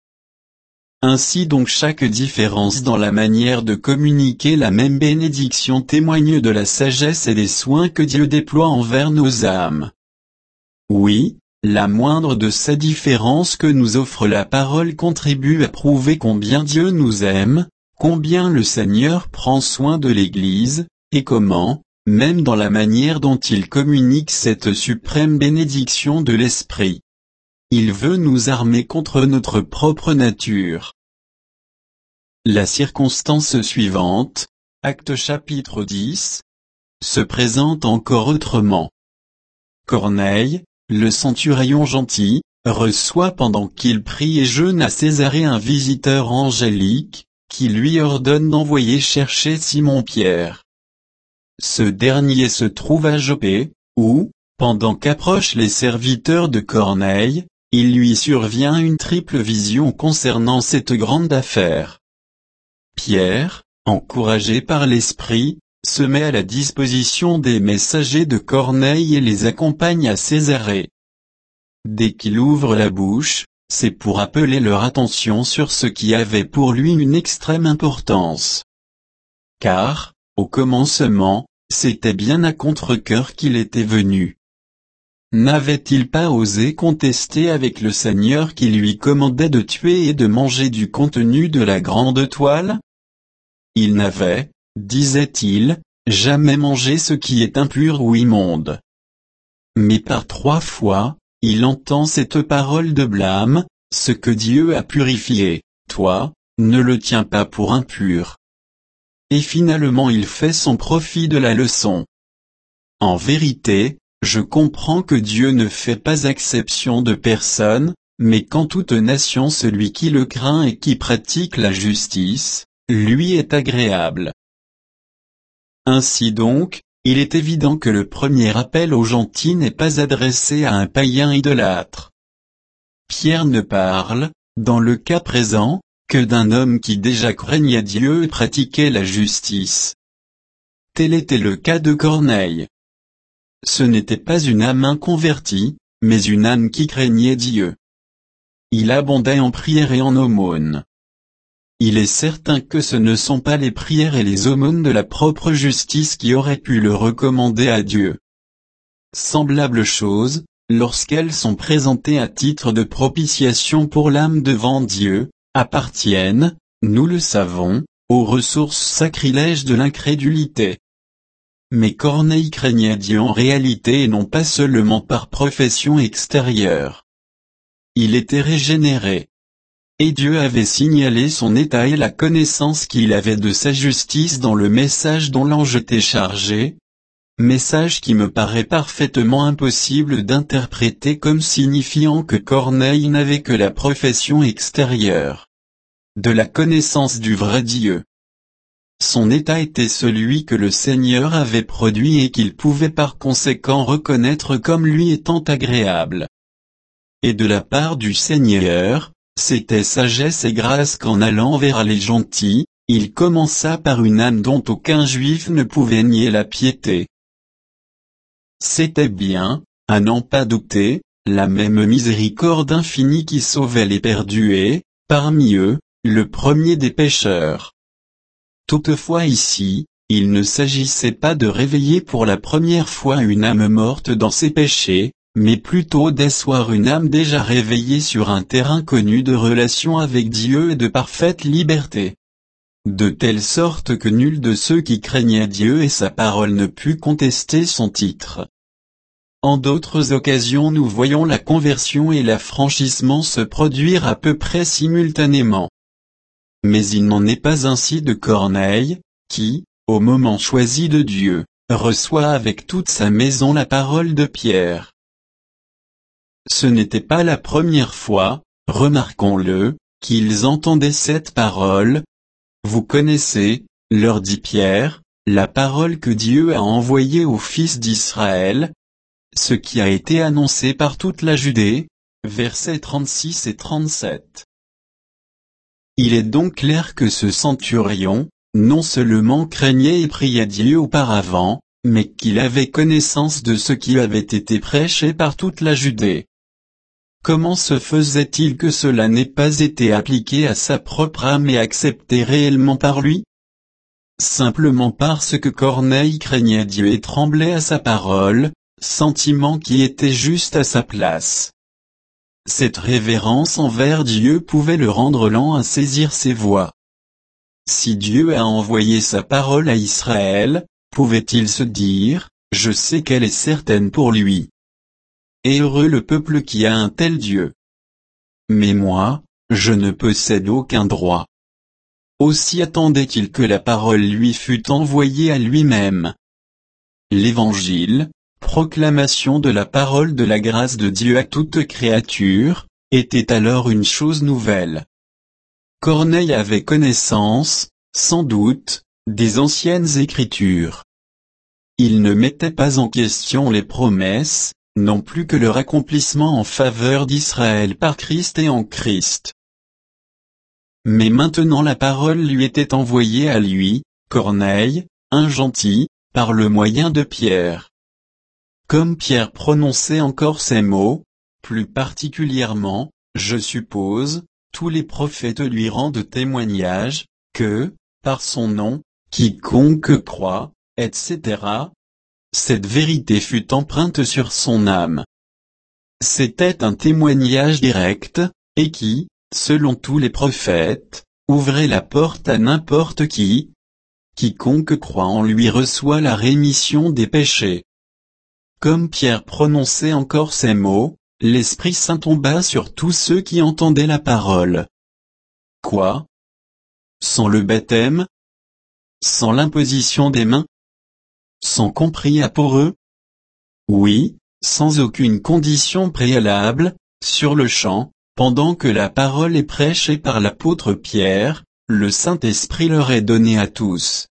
S1: Ainsi donc chaque différence dans la manière de communiquer la même bénédiction témoigne de la sagesse et des soins que Dieu déploie envers nos âmes. Oui, la moindre de ces différences que nous offre la parole contribue à prouver combien Dieu nous aime, combien le Seigneur prend soin de l'Église, et comment, même dans la manière dont il communique cette suprême bénédiction de l'Esprit. Il veut nous armer contre notre propre nature. La circonstance suivante, Actes chapitre 10, se présente encore autrement. Corneille, le centurion gentil, reçoit pendant qu'il prie et jeûne à Césarée un visiteur angélique, qui lui ordonne d'envoyer chercher Simon-Pierre. Ce dernier se trouve à Joppé, où, pendant qu'approchent les serviteurs de Corneille, il lui survient une triple vision concernant cette grande affaire. Pierre, encouragé par l'Esprit, se met à la disposition des messagers de Corneille et les accompagne à Césarée. Dès qu'il ouvre la bouche, c'est pour appeler leur attention sur ce qui avait pour lui une extrême importance. Car, au commencement, c'était bien à contre-cœur qu'il était venu. N'avait-il pas osé contester avec le Seigneur qui lui commandait de tuer et de manger du contenu de la grande toile? Il n'avait, disait-il, jamais mangé ce qui est impur ou immonde. Mais par 3 fois, il entend cette parole de blâme, ce que Dieu a purifié, toi, ne le tiens pas pour impur. Et finalement il fait son profit de la leçon. En vérité, je comprends que Dieu ne fait pas exception de personne, mais qu'en toute nation celui qui le craint et qui pratique la justice, lui est agréable. Ainsi donc, il est évident que le premier appel aux gentils n'est pas adressé à un païen idolâtre. Pierre ne parle, dans le cas présent, que d'un homme qui déjà craignait Dieu et pratiquait la justice. Tel était le cas de Corneille. Ce n'était pas une âme inconvertie, mais une âme qui craignait Dieu. Il abondait en prières et en aumônes. Il est certain que ce ne sont pas les prières et les aumônes de la propre justice qui auraient pu le recommander à Dieu. Semblables choses, lorsqu'elles sont présentées à titre de propitiation pour l'âme devant Dieu, appartiennent, nous le savons, aux ressources sacrilèges de l'incrédulité. Mais Corneille craignait Dieu en réalité et non pas seulement par profession extérieure. Il était régénéré. Et Dieu avait signalé son état et la connaissance qu'il avait de sa justice dans le message dont l'ange était chargé. Message qui me paraît parfaitement impossible d'interpréter comme signifiant que Corneille n'avait que la profession extérieure de la connaissance du vrai Dieu. Son état était celui que le Seigneur avait produit et qu'il pouvait par conséquent reconnaître comme lui étant agréable. Et de la part du Seigneur, c'était sagesse et grâce qu'en allant vers les gentils, il commença par une âme dont aucun juif ne pouvait nier la piété. C'était bien, à n'en pas douter, la même miséricorde infinie qui sauvait les perdus et, parmi eux, le premier des pécheurs. Toutefois ici, il ne s'agissait pas de réveiller pour la première fois une âme morte dans ses péchés, mais plutôt d'asseoir une âme déjà réveillée sur un terrain connu de relation avec Dieu et de parfaite liberté. De telle sorte que nul de ceux qui craignaient Dieu et sa parole ne put contester son titre. En d'autres occasions nous voyons la conversion et l'affranchissement se produire à peu près simultanément. Mais il n'en est pas ainsi de Corneille, qui, au moment choisi de Dieu, reçoit avec toute sa maison la parole de Pierre. Ce n'était pas la première fois, remarquons-le, qu'ils entendaient cette parole. Vous connaissez, leur dit Pierre, la parole que Dieu a envoyée aux fils d'Israël, ce qui a été annoncé par toute la Judée, versets 36 et 37. Il est donc clair que ce centurion, non seulement craignait et priait Dieu auparavant, mais qu'il avait connaissance de ce qui avait été prêché par toute la Judée. Comment se faisait-il que cela n'ait pas été appliqué à sa propre âme et accepté réellement par lui? Simplement parce que Corneille craignait Dieu et tremblait à sa parole, sentiment qui était juste à sa place. Cette révérence envers Dieu pouvait le rendre lent à saisir ses voies. Si Dieu a envoyé sa parole à Israël, pouvait-il se dire, je sais qu'elle est certaine pour lui. Et heureux le peuple qui a un tel Dieu. Mais moi, je ne possède aucun droit. Aussi attendait-il que la parole lui fût envoyée à lui-même. L'Évangile, proclamation de la parole de la grâce de Dieu à toute créature, était alors une chose nouvelle. Corneille avait connaissance, sans doute, des anciennes Écritures. Il ne mettait pas en question les promesses, non plus que leur accomplissement en faveur d'Israël par Christ et en Christ. Mais maintenant la parole lui était envoyée à lui, Corneille, un gentil, par le moyen de Pierre. Comme Pierre prononçait encore ces mots, plus particulièrement, je suppose, tous les prophètes lui rendent témoignage, que, par son nom, quiconque croit, etc., cette vérité fut empreinte sur son âme. C'était un témoignage direct, et qui, selon tous les prophètes, ouvrait la porte à n'importe qui. Quiconque croit en lui reçoit la rémission des péchés. Comme Pierre prononçait encore ces mots, l'Esprit Saint tomba sur tous ceux qui entendaient la parole. Quoi? Sans le baptême? Sans l'imposition des mains? Sans qu'on priât pour eux? Oui, sans aucune condition préalable, sur le champ, pendant que la parole est prêchée par l'apôtre Pierre, le Saint-Esprit leur est donné à tous.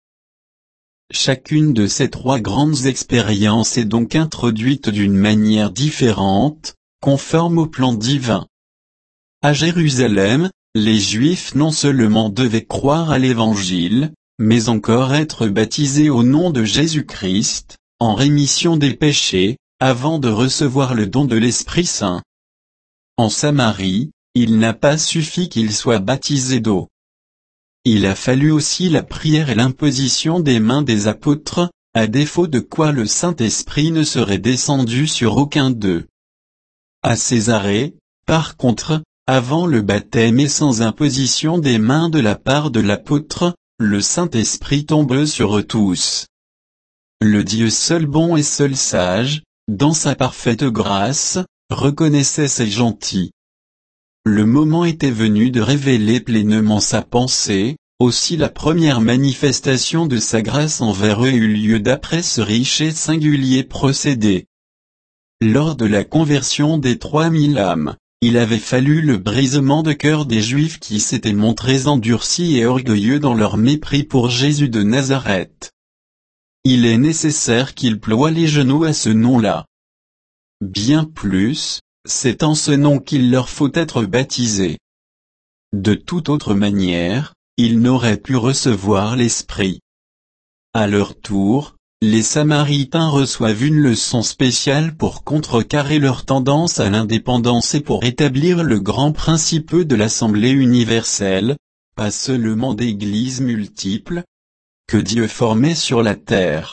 S1: Chacune de ces trois grandes expériences est donc introduite d'une manière différente, conforme au plan divin. À Jérusalem, les Juifs non seulement devaient croire à l'Évangile, mais encore être baptisés au nom de Jésus-Christ, en rémission des péchés, avant de recevoir le don de l'Esprit Saint. En Samarie, il n'a pas suffi qu'ils soient baptisés d'eau. Il a fallu aussi la prière et l'imposition des mains des apôtres, à défaut de quoi le Saint-Esprit ne serait descendu sur aucun d'eux. À Césarée, par contre, avant le baptême et sans imposition des mains de la part de l'apôtre, le Saint-Esprit tombe sur eux tous. Le Dieu seul bon et seul sage, dans sa parfaite grâce, reconnaissait ces gentils. Le moment était venu de révéler pleinement sa pensée, aussi la première manifestation de sa grâce envers eux eut lieu d'après ce riche et singulier procédé. Lors de la conversion des 3000 âmes, il avait fallu le brisement de cœur des Juifs qui s'étaient montrés endurcis et orgueilleux dans leur mépris pour Jésus de Nazareth. Il est nécessaire qu'ils ploient les genoux à ce nom-là. Bien plus, c'est en ce nom qu'il leur faut être baptisés. De toute autre manière, ils n'auraient pu recevoir l'Esprit. À leur tour, les Samaritains reçoivent une leçon spéciale pour contrecarrer leur tendance à l'indépendance et pour établir le grand principe de l'Assemblée universelle, pas seulement d'églises multiples, que Dieu formait sur la terre.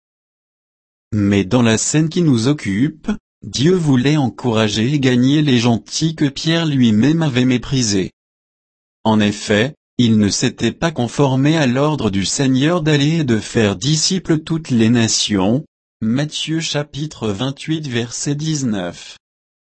S1: Mais dans la scène qui nous occupe, Dieu voulait encourager et gagner les gentils que Pierre lui-même avait méprisés. En effet, il ne s'était pas conformé à l'ordre du Seigneur d'aller et de faire disciples toutes les nations. Matthieu chapitre 28 verset 19.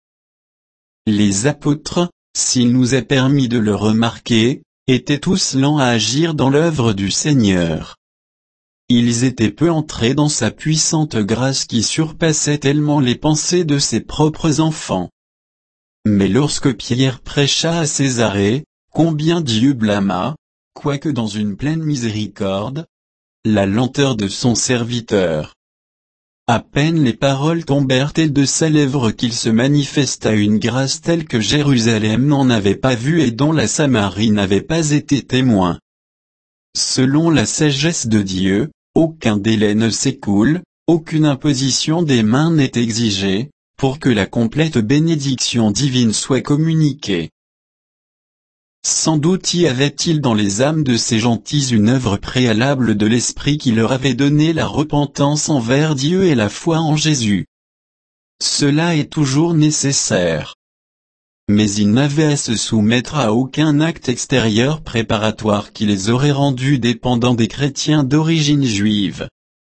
S1: Les apôtres, s'il nous est permis de le remarquer, étaient tous lents à agir dans l'œuvre du Seigneur. Ils étaient peu entrés dans sa puissante grâce qui surpassait tellement les pensées de ses propres enfants. Mais lorsque Pierre prêcha à Césarée, combien Dieu blâma, quoique dans une pleine miséricorde, la lenteur de son serviteur. À peine les paroles tombèrent-elles de sa lèvre qu'il se manifesta une grâce telle que Jérusalem n'en avait pas vu et dont la Samarie n'avait pas été témoin. Selon la sagesse de Dieu, aucun délai ne s'écoule, aucune imposition des mains n'est exigée, pour que la complète bénédiction divine soit communiquée. Sans doute y avait-il dans les âmes de ces gentils une œuvre préalable de l'Esprit qui leur avait donné la repentance envers Dieu et la foi en Jésus. Cela est toujours nécessaire. Mais ils n'avaient à se soumettre à aucun acte extérieur préparatoire qui les aurait rendus dépendants des chrétiens d'origine juive.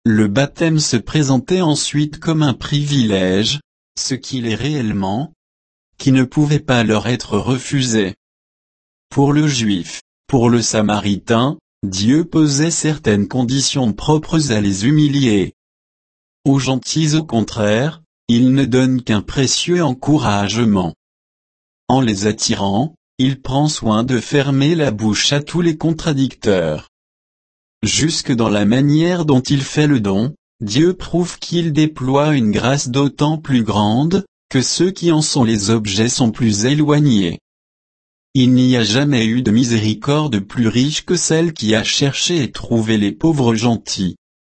S1: le baptême se présentait ensuite comme un privilège, ce qu'il est réellement, qui ne pouvait pas leur être refusé. Pour le juif, pour le samaritain, Dieu posait certaines conditions propres à les humilier. Aux gentils au contraire, il ne donne qu'un précieux encouragement. En les attirant, il prend soin de fermer la bouche à tous les contradicteurs. Jusque dans la manière dont il fait le don, Dieu prouve qu'il déploie une grâce d'autant plus grande, que ceux qui en sont les objets sont plus éloignés. Il n'y a jamais eu de miséricorde plus riche que celle qui a cherché et trouvé les pauvres gentils.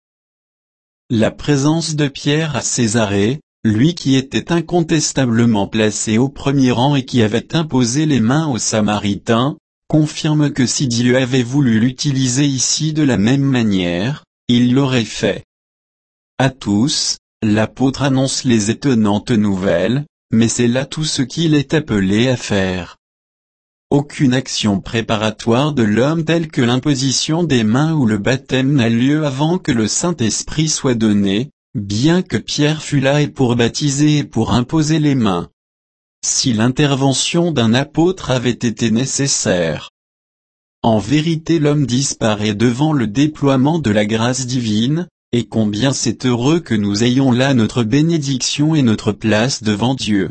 S1: La présence de Pierre à Césarée, lui qui était incontestablement placé au premier rang et qui avait imposé les mains aux Samaritains, confirme que si Dieu avait voulu l'utiliser ici de la même manière, il l'aurait fait. À tous, l'apôtre annonce les étonnantes nouvelles, mais c'est là tout ce qu'il est appelé à faire. Aucune action préparatoire de l'homme telle que l'imposition des mains ou le baptême n'a lieu avant que le Saint-Esprit soit donné, bien que Pierre fût là et pour baptiser et pour imposer les mains. Si l'intervention d'un apôtre avait été nécessaire. En vérité l'homme disparaît devant le déploiement de la grâce divine, et combien c'est heureux que nous ayons là notre bénédiction et notre place devant Dieu.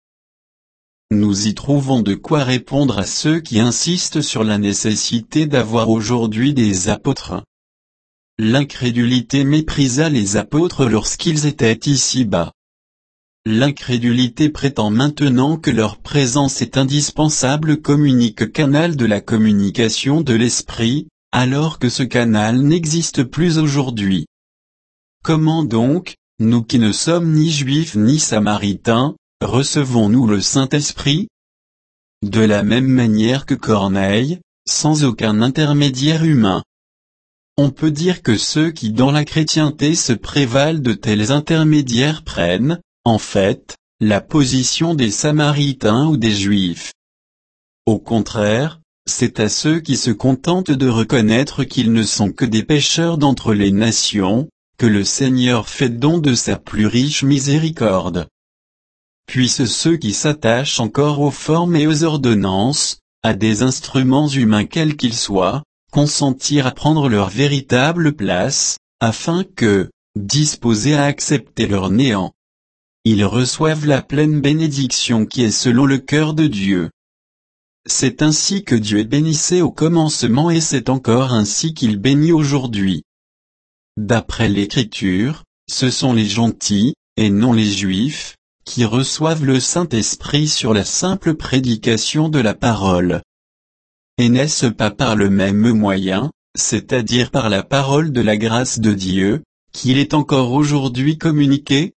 S1: Nous y trouvons de quoi répondre à ceux qui insistent sur la nécessité d'avoir aujourd'hui des apôtres. L'incrédulité méprisa les apôtres lorsqu'ils étaient ici-bas. L'incrédulité prétend maintenant que leur présence est indispensable comme unique canal de la communication de l'Esprit, alors que ce canal n'existe plus aujourd'hui. Comment donc, nous qui ne sommes ni juifs ni samaritains, recevons-nous le Saint-Esprit? De la même manière que Corneille, sans aucun intermédiaire humain. On peut dire que ceux qui dans la chrétienté se prévalent de tels intermédiaires prennent, en fait, la position des Samaritains ou des Juifs. Au contraire, c'est à ceux qui se contentent de reconnaître qu'ils ne sont que des pécheurs d'entre les nations, que le Seigneur fait don de sa plus riche miséricorde. Puissent ceux qui s'attachent encore aux formes et aux ordonnances, à des instruments humains quels qu'ils soient, consentir à prendre leur véritable place, afin que, disposés à accepter leur néant, ils reçoivent la pleine bénédiction qui est selon le cœur de Dieu. C'est ainsi que Dieu bénissait au commencement et c'est encore ainsi qu'il bénit aujourd'hui. D'après l'Écriture, ce sont les gentils, et non les juifs, qui reçoivent le Saint-Esprit sur la simple prédication de la parole. Et n'est-ce pas par le même moyen, c'est-à-dire par la parole de la grâce de Dieu, qu'il est encore aujourd'hui communiqué?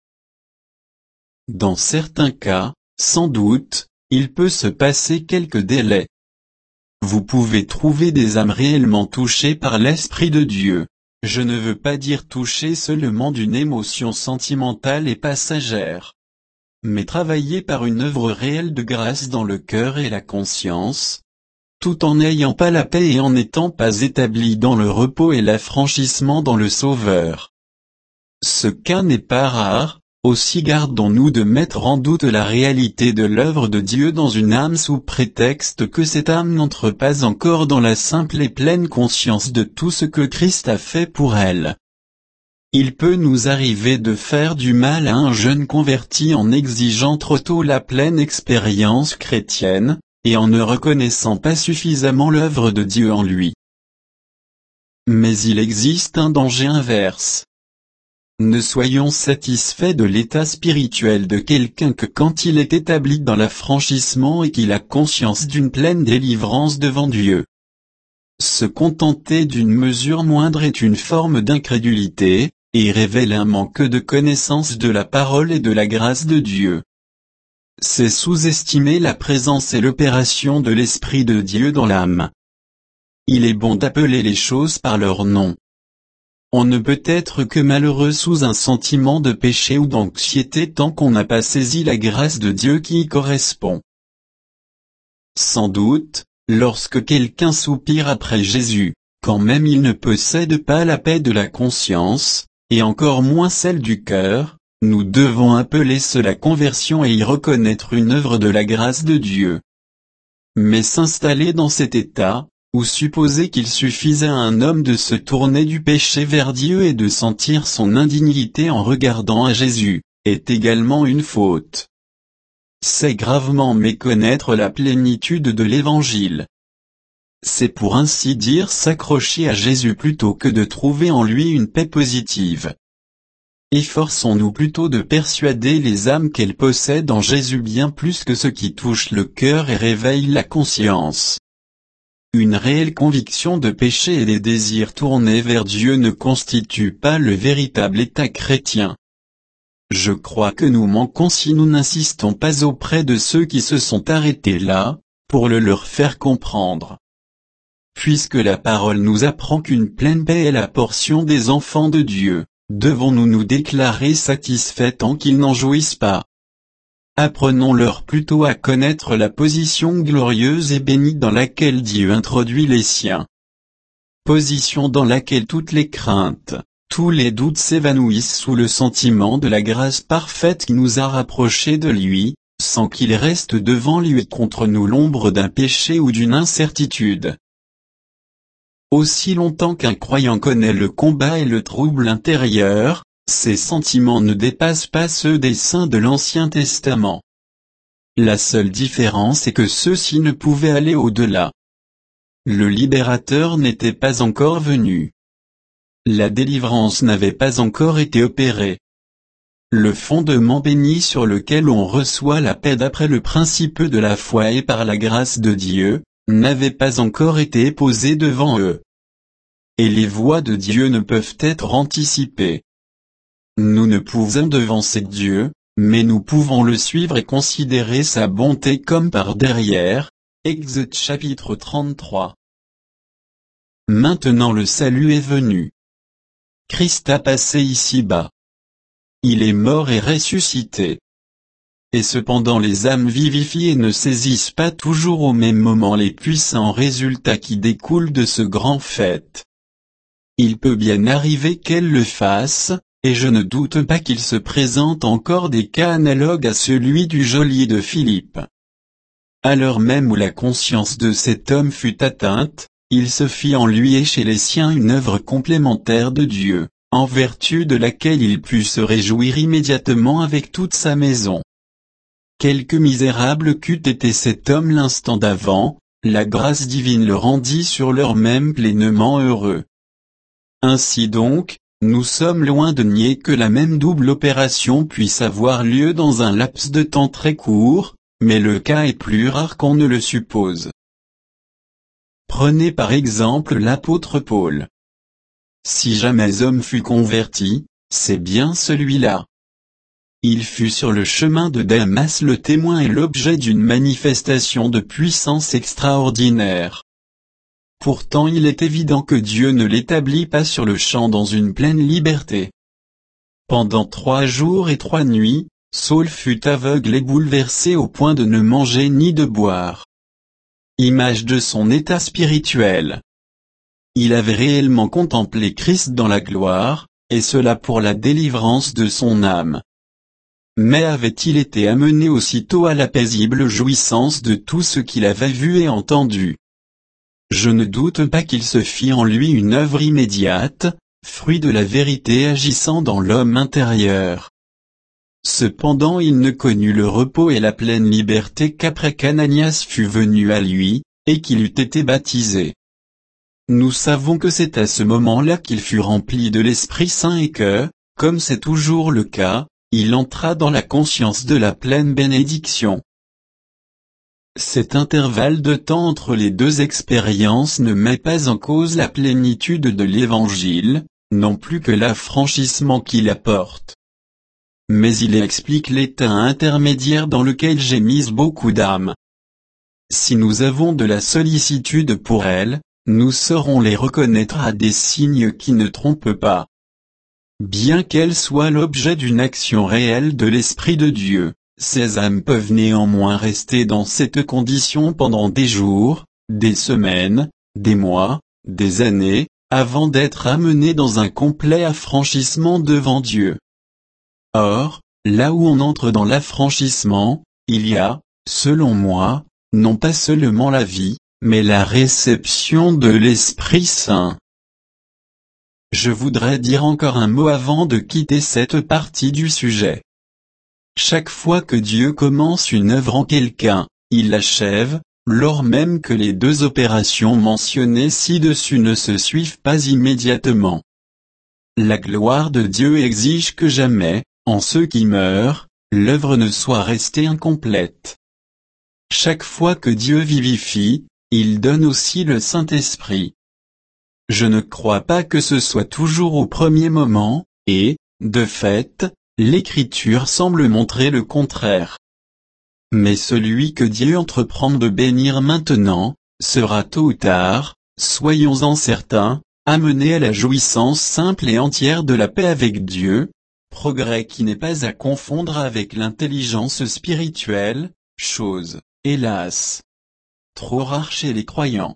S1: Dans certains cas, sans doute, il peut se passer quelques délais. Vous pouvez trouver des âmes réellement touchées par l'Esprit de Dieu. Je ne veux pas dire touchées seulement d'une émotion sentimentale et passagère, mais travaillées par une œuvre réelle de grâce dans le cœur et la conscience, tout en n'ayant pas la paix et en n'étant pas établis dans le repos et l'affranchissement dans le Sauveur. Ce cas n'est pas rare, aussi gardons-nous de mettre en doute la réalité de l'œuvre de Dieu dans une âme sous prétexte que cette âme n'entre pas encore dans la simple et pleine conscience de tout ce que Christ a fait pour elle. Il peut nous arriver de faire du mal à un jeune converti en exigeant trop tôt la pleine expérience chrétienne, et en ne reconnaissant pas suffisamment l'œuvre de Dieu en lui. Mais il existe un danger inverse. Ne soyons satisfaits de l'état spirituel de quelqu'un que quand il est établi dans l'affranchissement et qu'il a conscience d'une pleine délivrance devant Dieu. Se contenter d'une mesure moindre est une forme d'incrédulité, et révèle un manque de connaissance de la parole et de la grâce de Dieu. C'est sous-estimer la présence et l'opération de l'Esprit de Dieu dans l'âme. Il est bon d'appeler les choses par leur nom. On ne peut être que malheureux sous un sentiment de péché ou d'anxiété tant qu'on n'a pas saisi la grâce de Dieu qui y correspond. Sans doute, lorsque quelqu'un soupire après Jésus, quand même il ne possède pas la paix de la conscience, et encore moins celle du cœur, nous devons appeler cela conversion et y reconnaître une œuvre de la grâce de Dieu. Mais s'installer dans cet état, ou supposer qu'il suffisait à un homme de se tourner du péché vers Dieu et de sentir son indignité en regardant à Jésus, est également une faute. C'est gravement méconnaître la plénitude de l'Évangile. C'est pour ainsi dire s'accrocher à Jésus plutôt que de trouver en lui une paix positive. Efforçons-nous plutôt de persuader les âmes qu'elles possèdent en Jésus bien plus que ce qui touche le cœur et réveille la conscience. Une réelle conviction de péché et des désirs tournés vers Dieu ne constituent pas le véritable état chrétien. Je crois que nous manquons si nous n'insistons pas auprès de ceux qui se sont arrêtés là, pour le leur faire comprendre. Puisque la parole nous apprend qu'une pleine paix est la portion des enfants de Dieu, devons-nous nous déclarer satisfaits tant qu'ils n'en jouissent pas? Apprenons-leur plutôt à connaître la position glorieuse et bénie dans laquelle Dieu introduit les siens. Position dans laquelle toutes les craintes, tous les doutes s'évanouissent sous le sentiment de la grâce parfaite qui nous a rapprochés de lui, sans qu'il reste devant lui et contre nous l'ombre d'un péché ou d'une incertitude. Aussi longtemps qu'un croyant connaît le combat et le trouble intérieur, ses sentiments ne dépassent pas ceux des saints de l'Ancien Testament. La seule différence est que ceux-ci ne pouvaient aller au-delà. Le libérateur n'était pas encore venu. La délivrance n'avait pas encore été opérée. Le fondement béni sur lequel on reçoit la paix d'après le principe de la foi et par la grâce de Dieu, n'avait pas encore été posé devant eux. Et les voies de Dieu ne peuvent être anticipées. Nous ne pouvons devancer Dieu, mais nous pouvons le suivre et considérer sa bonté comme par derrière. Exode chapitre 33. Maintenant le salut est venu. Christ a passé ici-bas. Il est mort et ressuscité. Et cependant les âmes vivifiées ne saisissent pas toujours au même moment les puissants résultats qui découlent de ce grand fait. Il peut bien arriver qu'elles le fassent, et je ne doute pas qu'il se présente encore des cas analogues à celui du geôlier de Philippe. À l'heure même où la conscience de cet homme fut atteinte, il se fit en lui et chez les siens une œuvre complémentaire de Dieu, en vertu de laquelle il put se réjouir immédiatement avec toute sa maison. Quelque misérable qu'eût été cet homme l'instant d'avant, la grâce divine le rendit sur l'heure même pleinement heureux. Ainsi donc, nous sommes loin de nier que la même double opération puisse avoir lieu dans un laps de temps très court, mais le cas est plus rare qu'on ne le suppose. Prenez par exemple l'apôtre Paul. Si jamais homme fut converti, c'est bien celui-là. Il fut sur le chemin de Damas le témoin et l'objet d'une manifestation de puissance extraordinaire. Pourtant il est évident que Dieu ne l'établit pas sur le champ dans une pleine liberté. Pendant 3 jours et 3 nuits, Saul fut aveugle et bouleversé au point de ne manger ni de boire. Image de son état spirituel. Il avait réellement contemplé Christ dans la gloire, et cela pour la délivrance de son âme. Mais avait-il été amené aussitôt à la paisible jouissance de tout ce qu'il avait vu et entendu? Je ne doute pas qu'il se fit en lui une œuvre immédiate, fruit de la vérité agissant dans l'homme intérieur. Cependant il ne connut le repos et la pleine liberté qu'après qu'Ananias fut venu à lui, et qu'il eût été baptisé. Nous savons que c'est à ce moment-là qu'il fut rempli de l'Esprit Saint et que, comme c'est toujours le cas, il entra dans la conscience de la pleine bénédiction. Cet intervalle de temps entre les deux expériences ne met pas en cause la plénitude de l'Évangile, non plus que l'affranchissement qu'il apporte. Mais il explique l'état intermédiaire dans lequel gémissent beaucoup d'âmes. Si nous avons de la sollicitude pour elles, nous saurons les reconnaître à des signes qui ne trompent pas. Bien qu'elles soient l'objet d'une action réelle de l'Esprit de Dieu, ces âmes peuvent néanmoins rester dans cette condition pendant des jours, des semaines, des mois, des années, avant d'être amené dans un complet affranchissement devant Dieu. Or, là où on entre dans l'affranchissement, il y a, selon moi, non pas seulement la vie, mais la réception de l'Esprit Saint. Je voudrais dire encore un mot avant de quitter cette partie du sujet. Chaque fois que Dieu commence une œuvre en quelqu'un, il l'achève, lors même que les deux opérations mentionnées ci-dessus ne se suivent pas immédiatement. La gloire de Dieu exige que jamais, en ceux qui meurent, l'œuvre ne soit restée incomplète. Chaque fois que Dieu vivifie, il donne aussi le Saint-Esprit. Je ne crois pas que ce soit toujours au premier moment, et, de fait, l'Écriture semble montrer le contraire. Mais celui que Dieu entreprend de bénir maintenant, sera tôt ou tard, soyons-en certains, amené à la jouissance simple et entière de la paix avec Dieu, progrès qui n'est pas à confondre avec l'intelligence spirituelle, chose, hélas, trop rare chez les croyants.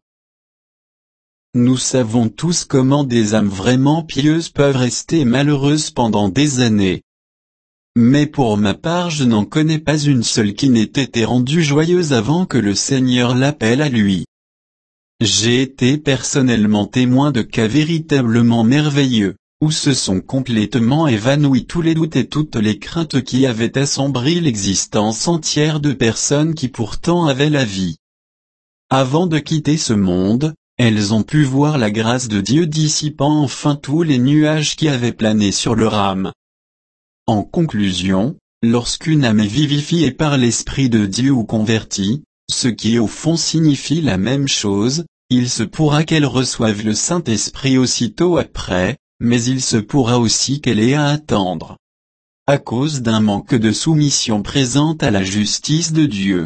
S1: Nous savons tous comment des âmes vraiment pieuses peuvent rester malheureuses pendant des années. Mais pour ma part je n'en connais pas une seule qui n'ait été rendue joyeuse avant que le Seigneur l'appelle à lui. J'ai été personnellement témoin de cas véritablement merveilleux, où se sont complètement évanouis tous les doutes et toutes les craintes qui avaient assombri l'existence entière de personnes qui pourtant avaient la vie. Avant de quitter ce monde, elles ont pu voir la grâce de Dieu dissipant enfin tous les nuages qui avaient plané sur leur âme. En conclusion, lorsqu'une âme est vivifiée par l'Esprit de Dieu ou convertie, ce qui au fond signifie la même chose, il se pourra qu'elle reçoive le Saint-Esprit aussitôt après, mais il se pourra aussi qu'elle ait à attendre. À cause d'un manque de soumission présente à la justice de Dieu.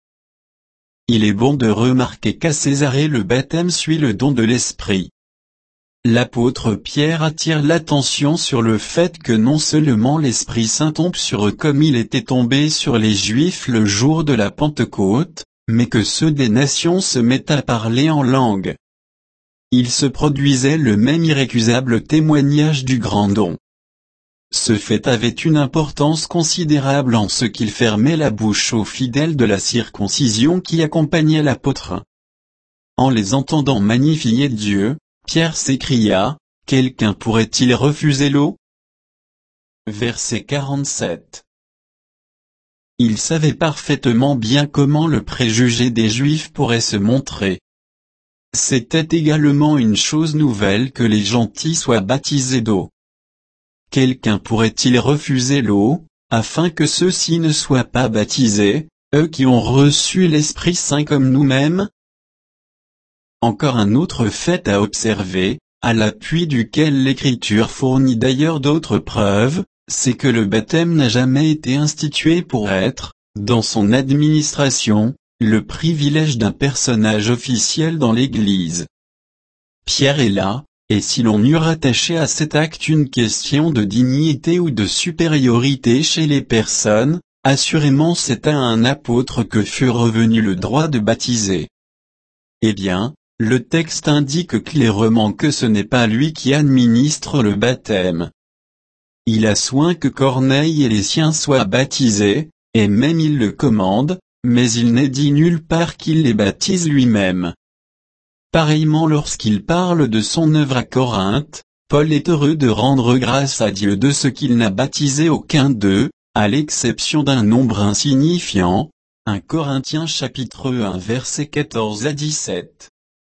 S1: Il est bon de remarquer qu'à Césarée le baptême suit le don de l'Esprit. L'apôtre Pierre attire l'attention sur le fait que non seulement l'Esprit Saint tombe sur eux comme il était tombé sur les Juifs le jour de la Pentecôte, mais que ceux des nations se mettent à parler en langue. Il se produisait le même irrécusable témoignage du grand don. Ce fait avait une importance considérable en ce qu'il fermait la bouche aux fidèles de la circoncision qui accompagnaient l'apôtre. En les entendant magnifier Dieu, Pierre s'écria, « Quelqu'un pourrait-il refuser l'eau » Verset 47. Il savait parfaitement bien comment le préjugé des Juifs pourrait se montrer. C'était également une chose nouvelle que les gentils soient baptisés d'eau. Quelqu'un pourrait-il refuser l'eau, afin que ceux-ci ne soient pas baptisés, eux qui ont reçu l'Esprit Saint comme nous-mêmes ? Encore un autre fait à observer, à l'appui duquel l'Écriture fournit d'ailleurs d'autres preuves, c'est que le baptême n'a jamais été institué pour être, dans son administration, le privilège d'un personnage officiel dans l'Église. Pierre est là, et si l'on eût rattaché à cet acte une question de dignité ou de supériorité chez les personnes, assurément c'est à un apôtre que fut revenu le droit de baptiser. Eh bien, le texte indique clairement que ce n'est pas lui qui administre le baptême. Il a soin que Corneille et les siens soient baptisés, et même il le commande, mais il n'est dit nulle part qu'il les baptise lui-même. Pareillement lorsqu'il parle de son œuvre à Corinthe, Paul est heureux de rendre grâce à Dieu de ce qu'il n'a baptisé aucun d'eux, à l'exception d'un nombre insignifiant. 1 Corinthiens chapitre 1 versets 14 à 17.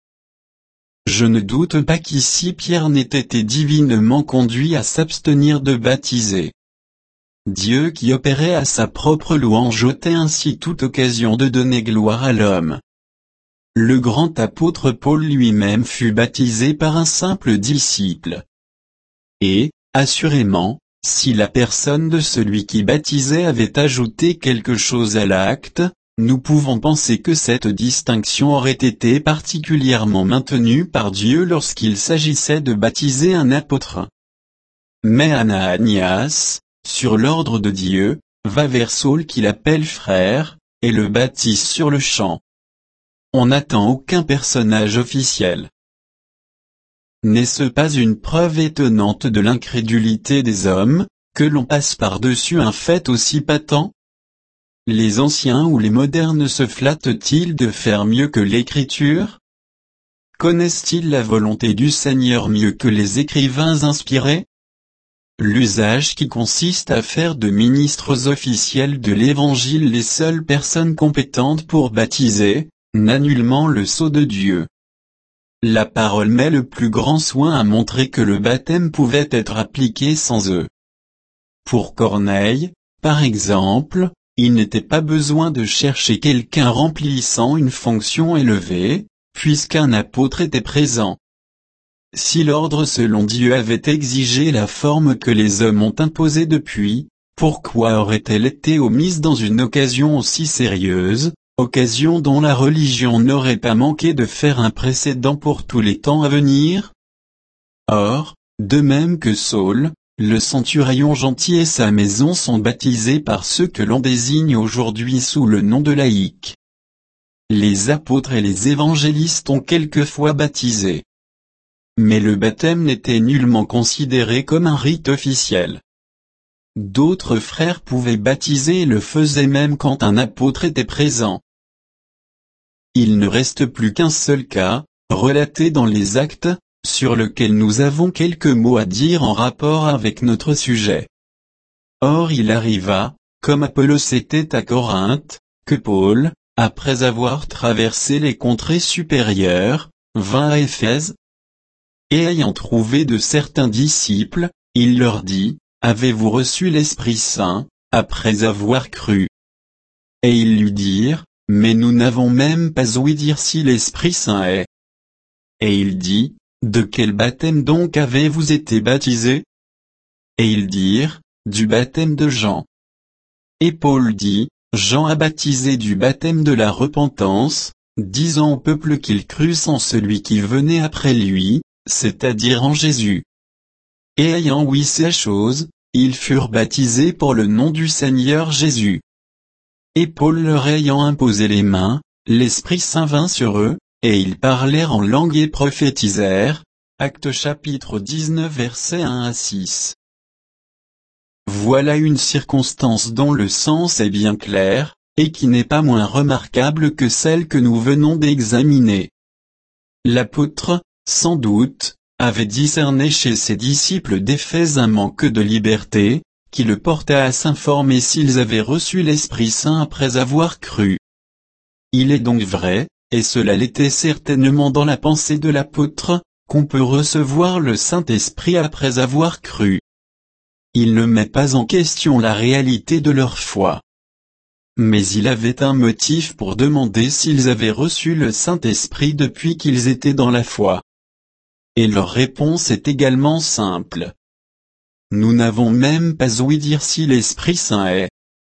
S1: Je ne doute pas qu'ici Pierre n'ait été divinement conduit à s'abstenir de baptiser. Dieu qui opérait à sa propre louange ôtait ainsi toute occasion de donner gloire à l'homme. Le grand apôtre Paul lui-même fut baptisé par un simple disciple. Et, assurément, si la personne de celui qui baptisait avait ajouté quelque chose à l'acte, nous pouvons penser que cette distinction aurait été particulièrement maintenue par Dieu lorsqu'il s'agissait de baptiser un apôtre. Mais Ananias, sur l'ordre de Dieu, va vers Saul qui l'appelle frère, et le baptise sur le champ. On n'attend aucun personnage officiel. n'est-ce pas une preuve étonnante de l'incrédulité des hommes, que l'on passe par-dessus un fait aussi patent? Les anciens ou les modernes se flattent-ils de faire mieux que l'Écriture? Connaissent-ils la volonté du Seigneur mieux que les écrivains inspirés? L'usage qui consiste à faire de ministres officiels de l'Évangile les seules personnes compétentes pour baptiser, n'a nullement le sceau de Dieu. La parole met le plus grand soin à montrer que le baptême pouvait être appliqué sans eux. Pour Corneille, par exemple, il n'était pas besoin de chercher quelqu'un remplissant une fonction élevée, puisqu'un apôtre était présent. Si l'ordre selon Dieu avait exigé la forme que les hommes ont imposée depuis, pourquoi aurait-elle été omise dans une occasion aussi sérieuse, occasion dont la religion n'aurait pas manqué de faire un précédent pour tous les temps à venir? Or, de même que Saul, le centurion gentil et sa maison sont baptisés par ceux que l'on désigne aujourd'hui sous le nom de laïcs. Les apôtres et les évangélistes ont quelquefois baptisé. Mais le baptême n'était nullement considéré comme un rite officiel. D'autres frères pouvaient baptiser et le faisaient même quand un apôtre était présent. Il ne reste plus qu'un seul cas, relaté dans les Actes, sur lequel nous avons quelques mots à dire en rapport avec notre sujet. Or il arriva, comme Apollos était à Corinthe, que Paul, après avoir traversé les contrées supérieures, vint à Éphèse. Et ayant trouvé de certains disciples, il leur dit, « Avez-vous reçu l'Esprit Saint, après avoir cru ?» Et ils lui dirent, « Mais nous n'avons même pas ouï dire si l'Esprit Saint est. » Et il dit, « De quel baptême donc avez-vous été baptisés ?» Et ils dirent, « Du baptême de Jean. » Et Paul dit, « Jean a baptisé du baptême de la repentance, disant au peuple qu'il crût en celui qui venait après lui, c'est-à-dire en Jésus. Et ayant ouï ces choses, ils furent baptisés pour le nom du Seigneur Jésus. Et Paul leur ayant imposé les mains, l'Esprit Saint vint sur eux, et ils parlèrent en langue et prophétisèrent. » Actes chapitre 19 versets 1 à 6. Voilà une circonstance dont le sens est bien clair, et qui n'est pas moins remarquable que celle que nous venons d'examiner. L'apôtre, sans doute, avait discerné chez ses disciples d'Éphèse un manque de liberté, qui le porta à s'informer s'ils avaient reçu l'Esprit Saint après avoir cru. Il est donc vrai, et cela l'était certainement dans la pensée de l'apôtre, qu'on peut recevoir le Saint-Esprit après avoir cru. Il ne met pas en question la réalité de leur foi. Mais il avait un motif pour demander s'ils avaient reçu le Saint-Esprit depuis qu'ils étaient dans la foi. Et leur réponse est également simple. Nous n'avons même pas ouï dire si l'Esprit Saint est.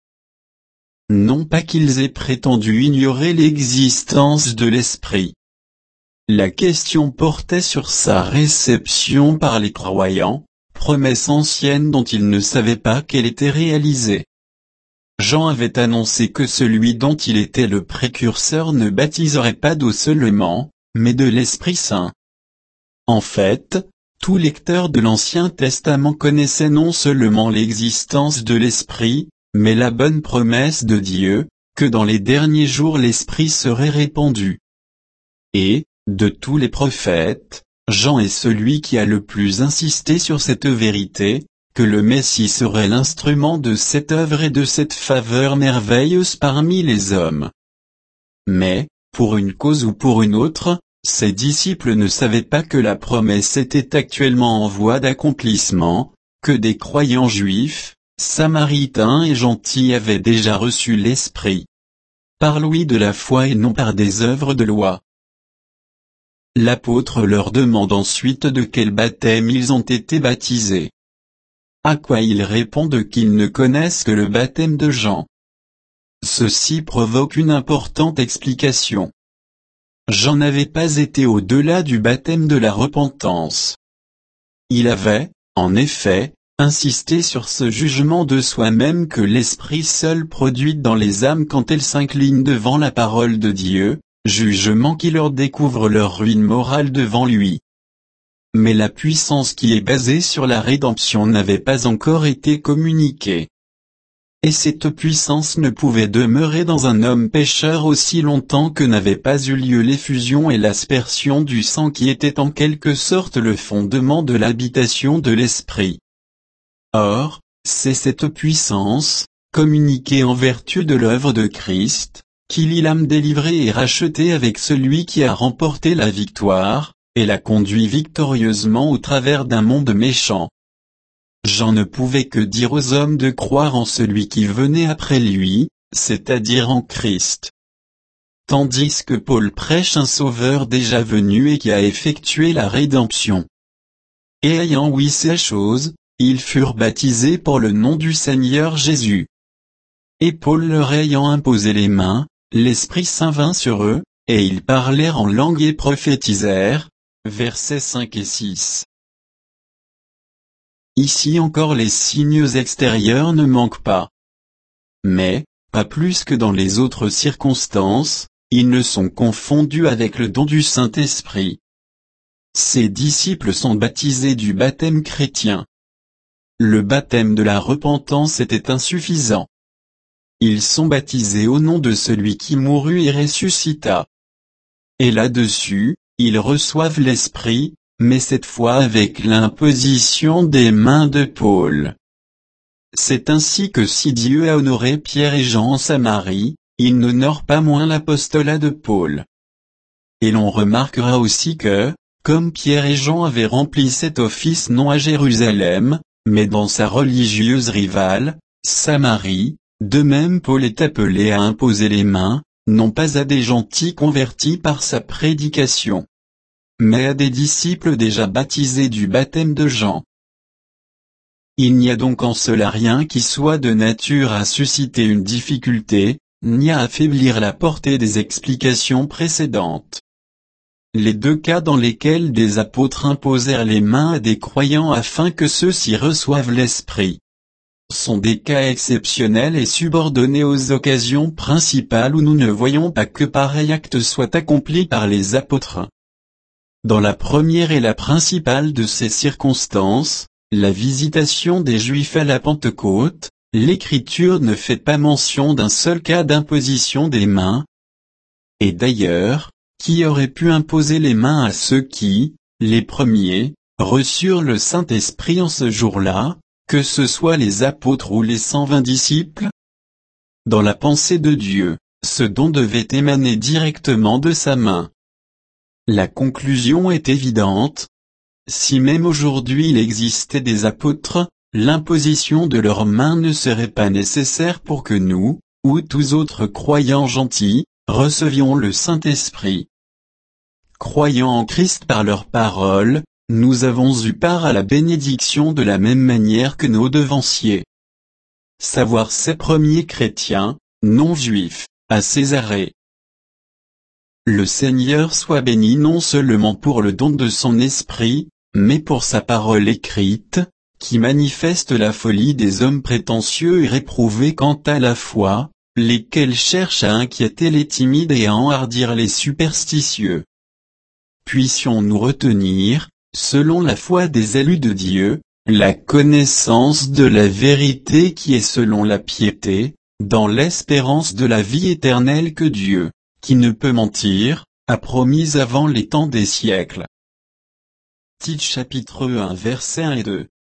S1: Non pas qu'ils aient prétendu ignorer l'existence de l'Esprit. La question portait sur sa réception par les croyants, promesse ancienne dont ils ne savaient pas qu'elle était réalisée. Jean avait annoncé que celui dont il était le précurseur ne baptiserait pas d'eau seulement, mais de l'Esprit Saint. En fait, tout lecteur de l'Ancien Testament connaissait non seulement l'existence de l'Esprit, mais la bonne promesse de Dieu, que dans les derniers jours l'Esprit serait répandu. Et, de tous les prophètes, Jean est celui qui a le plus insisté sur cette vérité, que le Messie serait l'instrument de cette œuvre et de cette faveur merveilleuse parmi les hommes. Mais, pour une cause ou pour une autre, ses disciples ne savaient pas que la promesse était actuellement en voie d'accomplissement, que des croyants juifs, samaritains et gentils avaient déjà reçu l'Esprit. Par l'ouïe de la foi et non par des œuvres de loi. L'apôtre leur demande ensuite de quel baptême ils ont été baptisés. À quoi ils répondent qu'ils ne connaissent que le baptême de Jean. Ceci provoque une importante explication. Jean n'avait pas été au-delà du baptême de la repentance. Il avait, en effet, insisté sur ce jugement de soi-même que l'Esprit seul produit dans les âmes quand elles s'inclinent devant la parole de Dieu, jugement qui leur découvre leur ruine morale devant lui. mais la puissance qui est basée sur la rédemption n'avait pas encore été communiquée. Et cette puissance ne pouvait demeurer dans un homme pécheur aussi longtemps que n'avaient pas eu lieu l'effusion et l'aspersion du sang qui était en quelque sorte le fondement de l'habitation de l'Esprit. Or, c'est cette puissance, communiquée en vertu de l'œuvre de Christ, qui lie l'âme délivrée et rachetée avec celui qui a remporté la victoire, et l'a conduit victorieusement au travers d'un monde méchant. Jean ne pouvait que dire aux hommes de croire en celui qui venait après lui, c'est-à-dire en Christ. Tandis que Paul prêche un Sauveur déjà venu et qui a effectué la rédemption. Et ayant ouï ces choses, ils furent baptisés pour le nom du Seigneur Jésus. Et Paul leur ayant imposé les mains, l'Esprit Saint vint sur eux, et ils parlèrent en langue et prophétisèrent. Versets 5 et 6. Ici encore les signes extérieurs ne manquent pas. Mais, pas plus que dans les autres circonstances, ils ne sont confondus avec le don du Saint-Esprit. Ces disciples sont baptisés du baptême chrétien. Le baptême de la repentance était insuffisant. Ils sont baptisés au nom de celui qui mourut et ressuscita. Et là-dessus, ils reçoivent l'Esprit, mais cette fois avec l'imposition des mains de Paul. C'est ainsi que si Dieu a honoré Pierre et Jean en Samarie, il n'honore pas moins l'apostolat de Paul. Et l'on remarquera aussi que, comme Pierre et Jean avaient rempli cet office non à Jérusalem, mais dans sa religieuse rivale, Samarie, de même Paul est appelé à imposer les mains, non pas à des gentils convertis par sa prédication, mais à des disciples déjà baptisés du baptême de Jean. Il n'y a donc en cela rien qui soit de nature à susciter une difficulté, ni à affaiblir la portée des explications précédentes. Les deux cas dans lesquels des apôtres imposèrent les mains à des croyants afin que ceux-ci reçoivent l'Esprit, sont des cas exceptionnels et subordonnés aux occasions principales où nous ne voyons pas que pareil acte soit accompli par les apôtres. Dans la première et la principale de ces circonstances, la visitation des Juifs à la Pentecôte, l'Écriture ne fait pas mention d'un seul cas d'imposition des mains. Et d'ailleurs, qui aurait pu imposer les mains à ceux qui, les premiers, reçurent le Saint-Esprit en ce jour-là, que ce soit les apôtres ou les 120 disciples? Dans la pensée de Dieu, ce don devait émaner directement de sa main. La conclusion est évidente. Si même aujourd'hui il existait des apôtres, l'imposition de leurs mains ne serait pas nécessaire pour que nous, ou tous autres croyants gentils, recevions le Saint-Esprit. Croyant en Christ par leur parole, nous avons eu part à la bénédiction de la même manière que nos devanciers. Savoir ces premiers chrétiens, non juifs, à Césarée. Le Seigneur soit béni non seulement pour le don de son esprit, mais pour sa parole écrite, qui manifeste la folie des hommes prétentieux et réprouvés quant à la foi, lesquels cherchent à inquiéter les timides et à enhardir les superstitieux. Puissions-nous retenir, selon la foi des élus de Dieu, la connaissance de la vérité qui est selon la piété, dans l'espérance de la vie éternelle que Dieu, qui ne peut mentir, a promise avant les temps des siècles. Tite chapitre 1 versets 1 et 2.